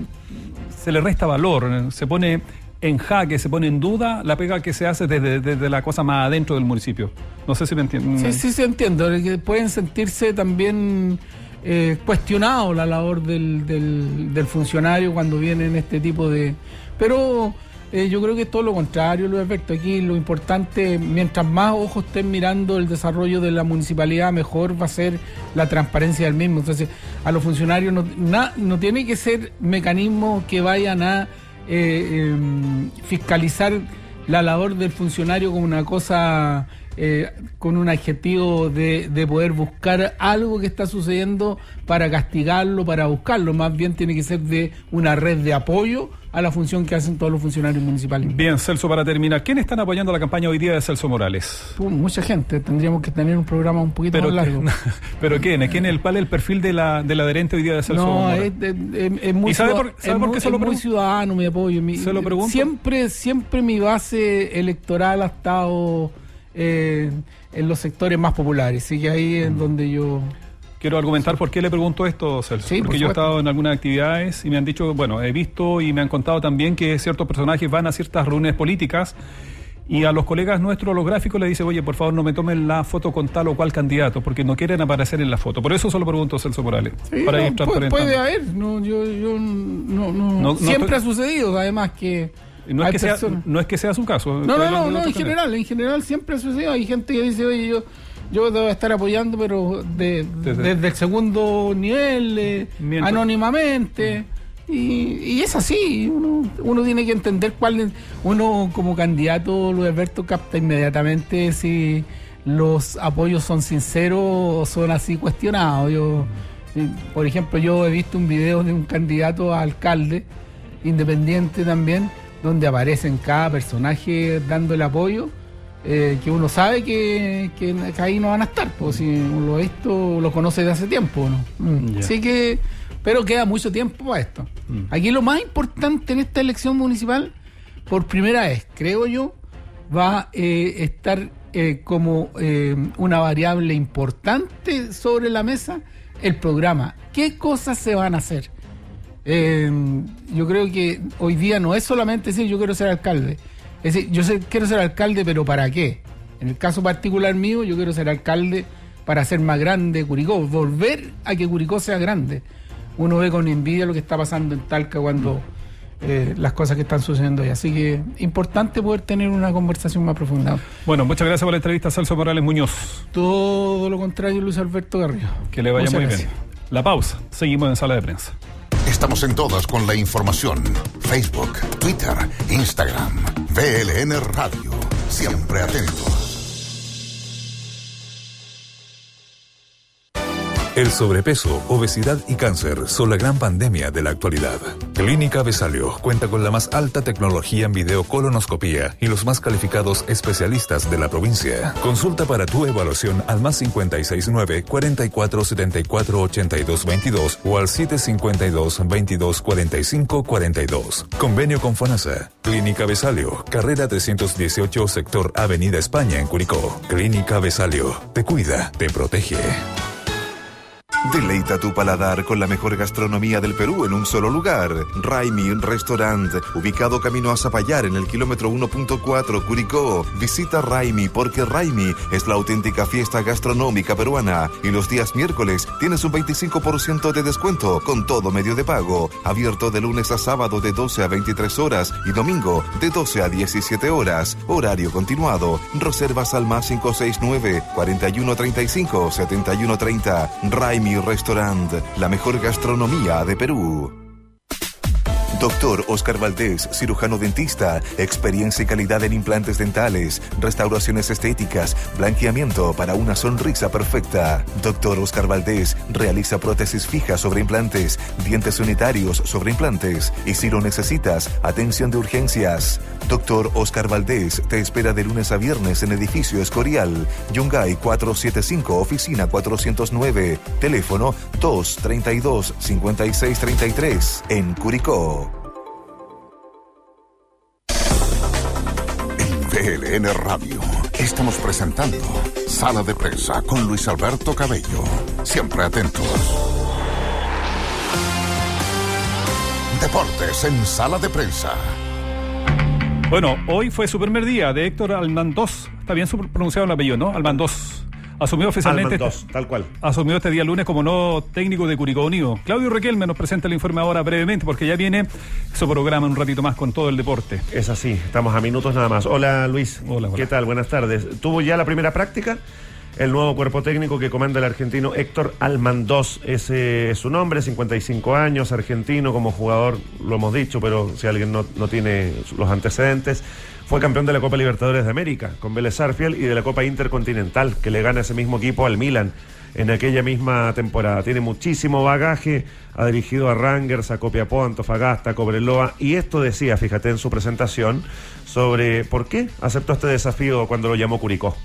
se le resta valor, se pone en jaque, se pone en duda la pega que se hace desde, desde la cosa más adentro del municipio. No sé si me entienden. Sí, sí, se entiende. Que pueden sentirse también eh, cuestionados la labor del, del, del funcionario cuando vienen este tipo de... Pero eh, yo creo que es todo lo contrario, Luis Alberto. Aquí lo importante, mientras más ojos estén mirando el desarrollo de la municipalidad, mejor va a ser la transparencia del mismo. Entonces, a los funcionarios no, na, no tiene que ser mecanismos que vayan a eh, eh, fiscalizar la labor del funcionario como una cosa, eh, con un adjetivo de, de poder buscar algo que está sucediendo para castigarlo, para buscarlo. Más bien tiene que ser de una red de apoyo a la función que hacen todos los funcionarios municipales. Bien, Celso, para terminar, ¿quiénes están apoyando la campaña hoy día de Celso Morales? Uh, mucha gente, tendríamos que tener un programa un poquito pero, más largo. ¿Pero quién? ¿Quién es el, el perfil de la, del adherente hoy día de Celso no, Morales? No, es, es, es, es muy, sabe por, sabe es por qué muy, se lo es muy ciudadano mi apoyo. Mi, ¿Se lo pregunto? Siempre, siempre mi base electoral ha estado eh, en los sectores más populares, así que ahí es mm. donde yo... Quiero argumentar sí. por qué le pregunto esto, Celso. Sí, porque por yo he estado en algunas actividades y me han dicho, bueno, he visto y me han contado también que ciertos personajes van a ciertas reuniones políticas y a los colegas nuestros, los gráficos, les dice, oye, por favor no me tomen la foto con tal o cual candidato, porque no quieren aparecer en la foto. Por eso solo pregunto, Celso Morales. Sí, para no, ir transparentando. Puede haber, no, yo, yo no, no, no siempre no, ha sucedido, además que... No es que, sea, no es que sea su caso. No, no, no, no en general, en general siempre ha sucedido. Hay gente que dice, oye, yo... Yo debo estar apoyando, pero de, desde, desde el segundo nivel, eh, anónimamente. Y, y es así. Uno, uno tiene que entender cuál es. Uno, como candidato, Luis Alberto, capta inmediatamente si los apoyos son sinceros o son así cuestionados. Yo, por ejemplo, yo he visto un video de un candidato a alcalde, independiente también, donde aparecen cada personaje dando el apoyo. Eh, que uno sabe que, que, que ahí no van a estar, pues si uno lo ha visto, lo conoce de hace tiempo, ¿no? Mm. Yeah. Así que, pero queda mucho tiempo para esto. Mm. Aquí lo más importante en esta elección municipal, por primera vez, creo yo, va a eh, estar eh, como eh, una variable importante sobre la mesa el programa. ¿Qué cosas se van a hacer? Eh, yo creo que hoy día no es solamente decir yo quiero ser alcalde. Es decir, yo sé, quiero ser alcalde, pero ¿para qué? En el caso particular mío, yo quiero ser alcalde para hacer más grande Curicó, volver a que Curicó sea grande. Uno ve con envidia lo que está pasando en Talca cuando eh, las cosas que están sucediendo ahí. Así que importante poder tener una conversación más profunda. Bueno, muchas gracias por la entrevista, Celso Morales Muñoz. Todo lo contrario, Luis Alberto Garrido. Que le vaya muchas muy gracias. bien. La pausa. Seguimos en Sala de Prensa. Estamos en todas con la información. Facebook, Twitter, Instagram, V L N Radio. Siempre atentos. El sobrepeso, obesidad y cáncer son la gran pandemia de la actualidad. Clínica Besalio cuenta con la más alta tecnología en videocolonoscopía y los más calificados especialistas de la provincia. Consulta para tu evaluación al más cinco seis nueve, cuatro cuatro siete cuatro, ocho dos dos dos o al siete cinco dos, veintidós cuarenta y cinco cuarenta y dos. Convenio con FONASA. Clínica Besalio, carrera trescientos dieciocho, sector Avenida España en Curicó. Clínica Besalio, te cuida, te protege. Deleita tu paladar con la mejor gastronomía del Perú en un solo lugar. Raimi Restaurant, ubicado camino a Zapallar en el kilómetro uno punto cuatro Curicó. Visita Raimi porque Raimi es la auténtica fiesta gastronómica peruana. Y los días miércoles tienes un veinticinco por ciento de descuento con todo medio de pago. Abierto de lunes a sábado de doce a veintitrés horas y domingo de doce a diecisiete horas. Horario continuado. Reservas al más cinco seis nueve, cuarenta y uno treinta y cinco, setenta y uno treinta. Raimi Restaurant, la mejor gastronomía de Perú. Doctor Oscar Valdés, cirujano dentista, experiencia y calidad en implantes dentales, restauraciones estéticas, blanqueamiento para una sonrisa perfecta. Doctor Oscar Valdés realiza prótesis fijas sobre implantes, dientes unitarios sobre implantes y si lo necesitas, atención de urgencias. Doctor Oscar Valdés te espera de lunes a viernes en Edificio Escorial, Yungay cuatrocientos setenta y cinco, oficina cuatrocientos nueve, teléfono dos treinta y dos, cincuenta y seis treinta y tres, en Curicó. V L N Radio. Estamos presentando Sala de Prensa con Luis Alberto Cabello. Siempre atentos. Deportes en Sala de Prensa. Bueno, hoy fue su primer día de Héctor Almandós. Está bien pronunciado el apellido, ¿no? Almandós. Asumió oficialmente. Almandós, este, tal cual. Asumió este día lunes como nuevo técnico de Curicó Unido. Claudio Requelme nos presenta el informe ahora brevemente, porque ya viene su programa un ratito más con todo el deporte. Es así, estamos a minutos nada más. Hola Luis. Hola, hola. ¿Qué tal? Buenas tardes. Tuvo ya la primera práctica el nuevo cuerpo técnico que comanda el argentino Héctor Almandós. Ese es su nombre, cincuenta y cinco años, argentino, como jugador, lo hemos dicho, pero si alguien no, no tiene los antecedentes. Fue campeón de la Copa Libertadores de América con Vélez Sarsfield y de la Copa Intercontinental, que le gana ese mismo equipo al Milan en aquella misma temporada. Tiene muchísimo bagaje, ha dirigido a Rangers, a Copiapó, Antofagasta, Cobreloa, y esto decía, fíjate en su presentación, sobre por qué aceptó este desafío cuando lo llamó Curicó.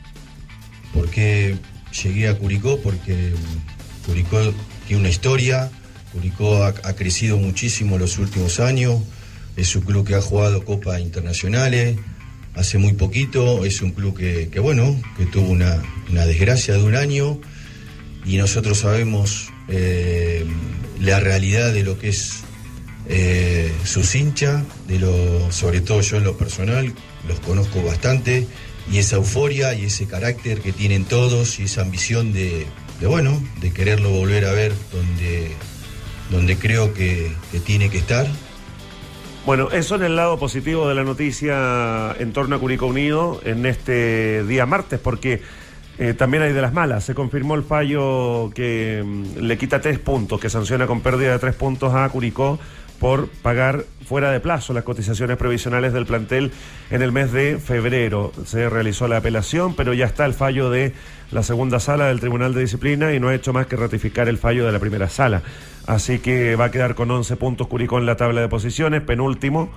Porque llegué a Curicó, porque Curicó tiene una historia, Curicó ha, ha crecido muchísimo en los últimos años. Es un club que ha jugado copas internacionales hace muy poquito, es un club que, que bueno, que tuvo una, una desgracia de un año y nosotros sabemos eh, la realidad de lo que es eh, sus hinchas, de lo, sobre todo yo en lo personal, los conozco bastante, y esa euforia y ese carácter que tienen todos y esa ambición de, de bueno, de quererlo volver a ver donde, donde creo que, que tiene que estar. Bueno, eso en el lado positivo de la noticia en torno a Curicó Unido en este día martes, porque eh, también hay de las malas. Se confirmó el fallo que mm, le quita tres puntos, que sanciona con pérdida de tres puntos a Curicó por pagar fuera de plazo las cotizaciones previsionales del plantel en el mes de febrero. Se realizó la apelación, pero ya está el fallo de la segunda sala del Tribunal de Disciplina y no ha hecho más que ratificar el fallo de la primera sala. Así que va a quedar con once puntos Curicó en la tabla de posiciones, penúltimo,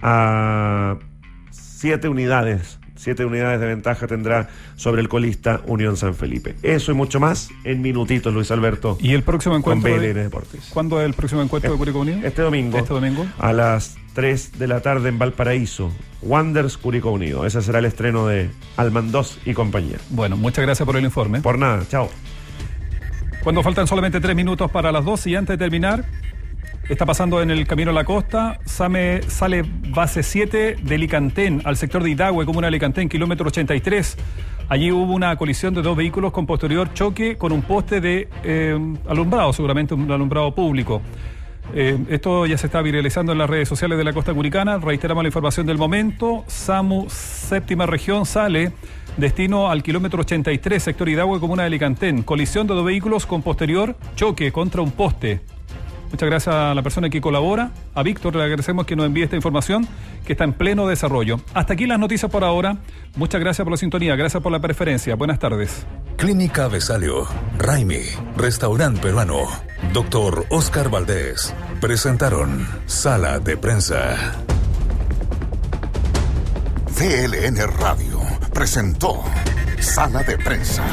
a siete unidades. Siete unidades de ventaja tendrá sobre el colista Unión San Felipe. Eso y mucho más en minutitos, Luis Alberto. ¿Y el próximo encuentro? Con B L N Deportes. ¿Cuándo es el próximo encuentro de Curicó Unido? Este domingo. Este domingo. A las tres de la tarde en Valparaíso. Wanderers Curicó Unido. Ese será el estreno de Almandós y compañía. Bueno, muchas gracias por el informe. Por nada, chao. Cuando faltan solamente tres minutos para las dos y antes de terminar, está pasando en el camino a la costa, Same, sale base siete de Licantén, al sector de Idagüe, comuna de Licantén, kilómetro ochenta y tres. Allí hubo una colisión de dos vehículos con posterior choque con un poste de eh, alumbrado, seguramente un alumbrado público. Eh, esto ya se está viralizando en las redes sociales de la costa curicana. Reiteramos la información del momento. SAMU séptima región sale destino al kilómetro ochenta y tres, sector Idagüe, comuna de Licantén. Colisión de dos vehículos con posterior choque contra un poste. Muchas gracias a la persona que colabora. A Víctor le agradecemos que nos envíe esta información que está en pleno desarrollo. Hasta aquí las noticias por ahora. Muchas gracias por la sintonía, gracias por la preferencia. Buenas tardes. Clínica Besalio, Raimi, Restaurante Peruano, Doctor Oscar Valdés. Presentaron Sala de Prensa. V L N Radio presentó Sala de Prensa.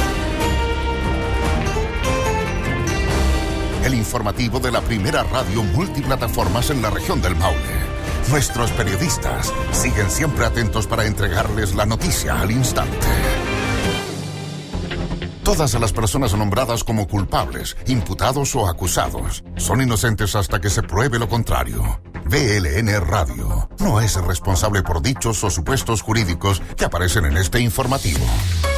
El informativo de la primera radio multiplataformas en la región del Maule. Nuestros periodistas siguen siempre atentos para entregarles la noticia al instante. Todas las personas nombradas como culpables, imputados o acusados son inocentes hasta que se pruebe lo contrario. B L N Radio no es responsable por dichos o supuestos jurídicos que aparecen en este informativo.